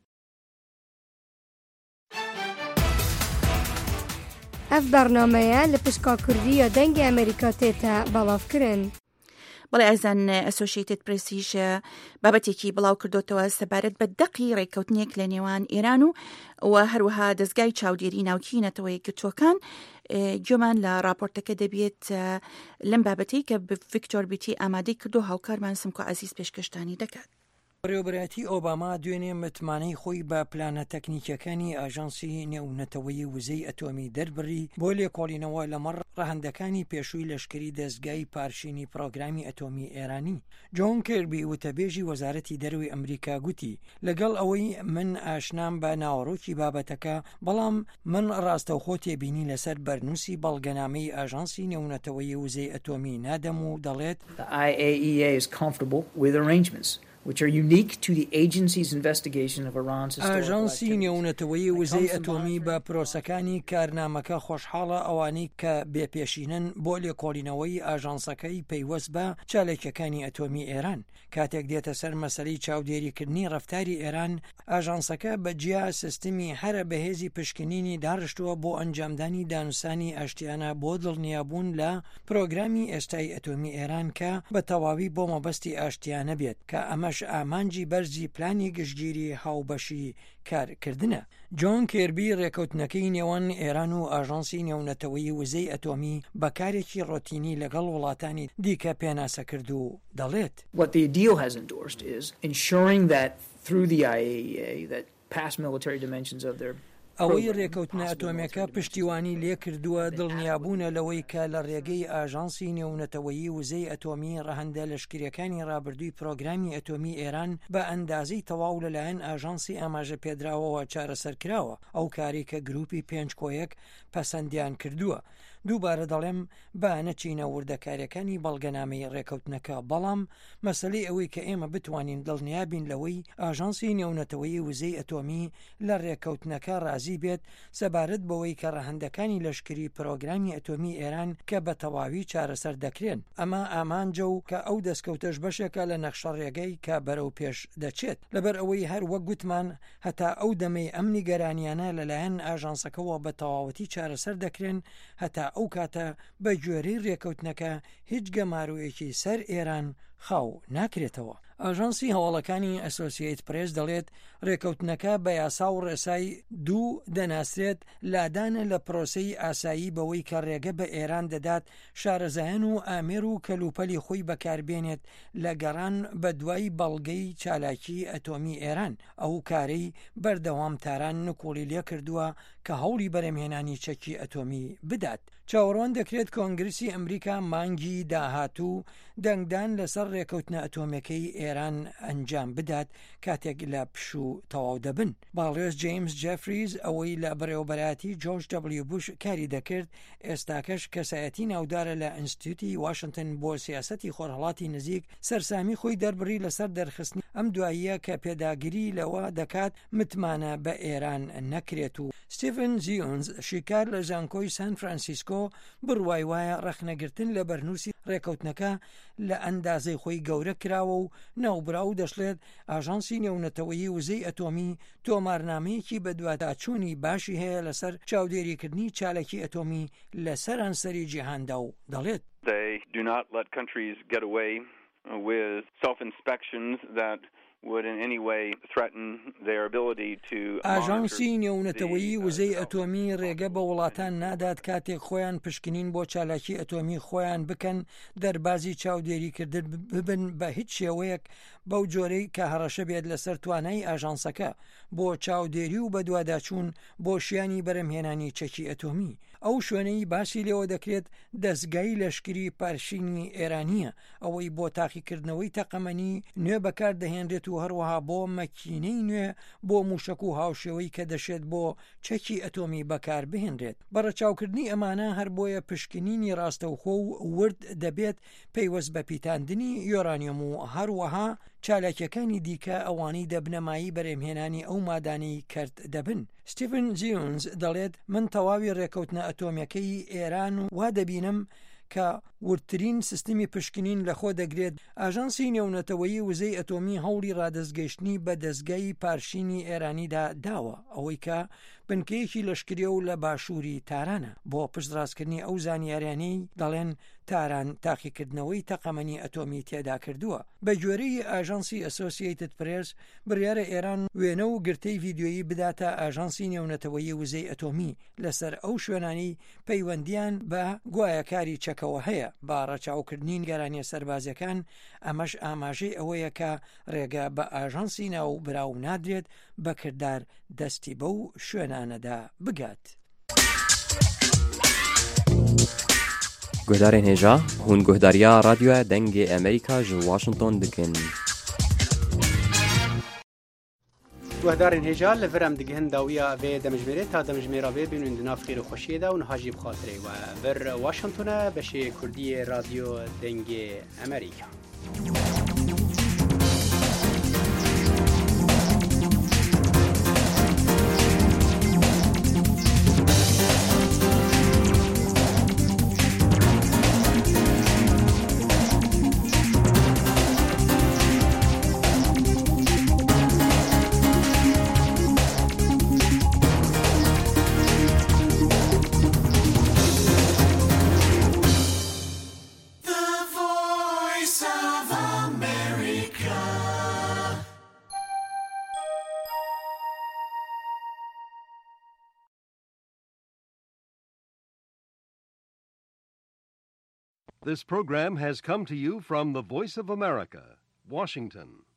Speaker 8: Ev bernameya li pişka Kurdiya dengê Amerîka tê te belavkirin.
Speaker 2: بەڵێ ئەزان ئەسۆشیتد پرسیش بابەتێکی بڵاو کردوتەوە سەبارەت بە دەقی ڕێککەوتنێک لە نێوان ئێران و و هەروەها دەستگای چاودێری ناوکینەتەوەی کردوەکان گوێمان لە راپۆرتەکە دەبێت لەم بابەتی کە ڤیکتۆر بیتی ئامادەی کردو هاوکارمان سمکۆ عەزیز پێشکەشتانی دەکات.
Speaker 13: بەڕێوەبەتی ئۆباما دوێنێ متمانەی خۆی بە پلانە تەکنیکەکانی ئاژانسی نێونەتەوەی وزەی ئەتۆمی دەربڕی بۆ لێکۆڵینەوە لەمەڕ ڕەهەندەکانی پێشووی لەشکری دەستگای پارشینی پرۆگرامی ئەتۆمی ئێرانی. جۆن کێربی وتەبێژی وەزارەتی دەروی ئەمریکا گوتی لەگەڵ ئەوەی من ئاشنام بە ناوەڕۆکی بابەتەکە بەڵام من ڕاستەوخۆ تێبینی لەسەر بەرنووسی بەڵگەنامەی ئاژانسی نێونەتەوەی وزەی ئەتۆمی نادەم و دەڵێت
Speaker 23: which are unique to the agency's investigation of Iran's historical
Speaker 13: ئاژانسی نێونەتەوەی وزەی ئەتۆمی بە پرۆسەکانی کارنامەکە خۆشحاڵە ئەوانەی کە بێپێشینن بۆ لێکۆڵینەوەی ئاژانسەکەی پەیوەست بە چالێکەکانی ئەتۆمی ئێران. کاتێک دێتە سەر مەسەلەی چاودێریکردنی ڕەفتاری ئێران ئاژانسەکە بەجیا سیستمی هەرە بەهێزی پشکنینی داڕشتووە بۆ ئەنجامدانی دانووسانی ئاشتیانە بۆ دڵنیابوون لە پرۆگرامی ئێستای ئەتۆمی ئێران کە بە تەواوی بۆ مەبەستی ئاشتیانە بێت کە ئەمە ئەمەش ئامانجی بەرزی پلانی گشتگیری هاوبەشی کارکردنە. جۆن کێربی ڕێکەوتنەکەی نێوان ئێران و ئاژانسی نێونەتەوەی وزەی ئەتۆمی بەکارێکی ڕۆتینی لەگەڵ وڵاتانی دیکە پێناسە کرد و دەڵێت
Speaker 23: What the deal has endorsed is ensuring that through the I A E A that past military dimensions of their
Speaker 13: ئەوەی ڕێکەوتنە ئەتۆمیەکە پشتیوانی لێ کردووە دڵنیابوونە لەوەی کە لە ڕێگەی ئاژانسی نێونەتەوەیی وزەی ئەتۆمی ڕەهەندە لەشکریەکانی ڕابردووی پرۆگرامی ئەتۆمی ئێران بە ئەندازەی تەواو لەلایەن ئاژانسی ئاماژە پێدراوەوە چارەسەر کراوە، ئەو کاری کە گروپی پێنج کۆیەک پەسەندیان کردووە. دووبارە دەڵێم با نەچینە وردەکاریەکانی بەڵگەنامەی ڕێکەوتنەکە، بەڵام مەسەلەی ئەوەی کە ئێمە بتوانین دڵنیابین لەوەی ئاژانسی نێونەتەوەیی وزەی ئەتۆمی لە ڕێکەوتنەکە ڕازی بێت سەبارەت بەوەی کە ڕەهەندەکانی لەشکری پرۆگرامی ئەتۆمی ئێران کە بە تەواوی چارەسەر دەکرێن. ئەمە ئامانجە و کە ئەو دەستکەوتەش بەشێکە لە نەخشە ڕێگەی کە بەرەو پێش دەچێت، لەبەر ئەوەی هەر وەک گوتمان هەتا ئەو دەمەی ئەمنی گەرانیانە لەلایەن ئاژانسەکەەوە بە تەواوەتی چارەسەر دەکرێن، هەتا ئەو کاتە بە گوێرەی ڕێکەوتنەکە هیچ گەمارویەکی سەر ئێران خاو ناکرێتەوە. ئاژانسی هەواڵەکانی ئەسۆسییت پرێس دەڵێت ڕێکەوتنەکە بە یاسا و ڕێسای دوو دەناسرێت لادانە لە پرۆسەی ئاسایی بەوەی کە ڕێگە بە ئێران دەدات شارەزایەن و ئامێر و کەلوپەلی خۆی بەکاربێنێت لە گەڕان بە دوای بەڵگەی چالاکی ئەتۆمی ئێران. ئەو کارەی بەردەوام تاران نکۆڵی لێ کردووە کە هەوڵی بەرەمهێنانی چەکی ئەتۆمی بدات. چاوەڕوان دەکرێت کۆنگرسی ئەمریکا مانگی داهاتوو دەنگدان لەسەر ڕێکەوتنە ئەتۆمیەکەی ئێران ئەنجام بدات کاتێک لە پشوو تەواو دەبن. باڵێز جیمز جێفریز ئەوەی لە بەڕێوەبەراتی جۆرج دەبلیو بوش کاری دەکرد، ئێستاکەش کەسایەتی ناودارە لە ئینستیتوتی واشنگتن بۆ سیاسەتی خۆرهەڵاتی نزیک سەرسامی خۆی دەربڕی لەسەر دەرخستنی ئەم دواییە کە پێداگیری لەوە دەکات متمانە بە ئێران نەکرێت. و ستیڤن زیۆنز شیکار لە زانکۆی سان فرانسیسکۆ بڕوای وایە ڕەخنەگرتن لە بەرنووسی ڕێکەوتنەکە لە ئەندازەی خۆی گەورە کراوە و ناوبراو دەشڵێت ئاژانسی نێونەتەوەیی وزەی ئەتۆمی تۆمارنامەیەکی بە دواتاچوونی باشی هەیە لەسەر چاودێریکردنی چالێکی ئەتۆمی لە سەرانسەری جیهاندا و دەڵێت
Speaker 4: They do not let countries get away with self-inspections that would in any way threaten their ability to
Speaker 13: ئاژانسی نێونەتەوەیی وزەی ئەتۆمی ڕێگە بە وڵاتان نادات کاتێک خۆیان پشکنین بۆ چالاکی ئەتۆمی خۆیان بکەن دەربازی چاودێریکردن ببن بە هیچ شێوەیەک بەو جۆرەی کە هەڕەشە بێت لەسەر توانای ئاژانسەکە بۆ چاودێری و بە دوواداچوون بۆ شیانی بەرەمهێنانی چەکی ئەتۆمی. ئەو شوێنەی باسی لێوە دەکرێت دەستگای لەشکری پارشینی ئێرانیە، ئەوەی بۆ تاقیکردنەوەی تەقەمەنی نوێ بەکار دەهێنرێت و هەروەها بۆ مەکینەی نوێ بۆ موشک و هاوشێوەی کە دەشێت بۆ چەکی ئەتۆمی بەکار بهێنرێت. بەڕەچاوکردنی ئەمانە هەر بۆیە پشکنینی ڕاستەوخۆ و ورد دەبێت پەیوەست بە پیتاندنی یۆرانیۆم و هەروەها چالاکیەکانی دیکە ئەوانەی دەبنەمایی بەرەمهێنانی ئەو مادانی کرد دەبن. ستیڤن زیۆنز دەڵێت من تەواوی ڕێکەوتنە ئەتۆمیەکەی ئێران و وا دەبینم کە ورترین سیستمی پشکنین لەخۆ دەگرێت. ئاژانسی نێونەتەوەیی وزەی ئەتۆمی هەوڵی ڕادەستگەیشتنی بە دەستگای پارشینی ئێرانیدا داوە، ئەوەی کە بنکەیەکی لەشکریە و لە باشووری تارانە بۆ پشتڕاستکردنی ئەو زانیاریانەی دەڵێن تاران تاقیکردنەوەی تەقەمەنی ئەتۆمی تێدا کردووە. بە گوێرەی ئاژانسی ئەسۆسییتد پرێس بڕیارە ئێران وێنە و گرتەی ڤیددیۆیی بداتە ئاژانسی نێونەتەوەیی وزەی ئەتۆمی لەسەر ئەو شوێنانی پەیوەندیان بە گوایەکاری چەکەوە هەیە با ڕەچاوکردنی گەرانیە سەربازەکان. ئەمەش ئاماژەی ئەوەیە کە ڕێگە بە ئاژانسی ناو براو نادرێت بەکردار دەستی بەو شوێنانەدا بگات.
Speaker 12: گهدارên hêja hûn guhdariya radyoya dengê Amerîka ji Washington dikin.
Speaker 1: Guhdarên hêja li vir em digihin dawiya vê demijmêrê ta demijmêra vê bînin di nav xêr û xweşiyê de û niha jî bi xatirê we. Vir Washington'a beşê Kurdiyê radyo dengê Amerîka.
Speaker 5: Voice of This program has come to you from the Voice of America, Washington.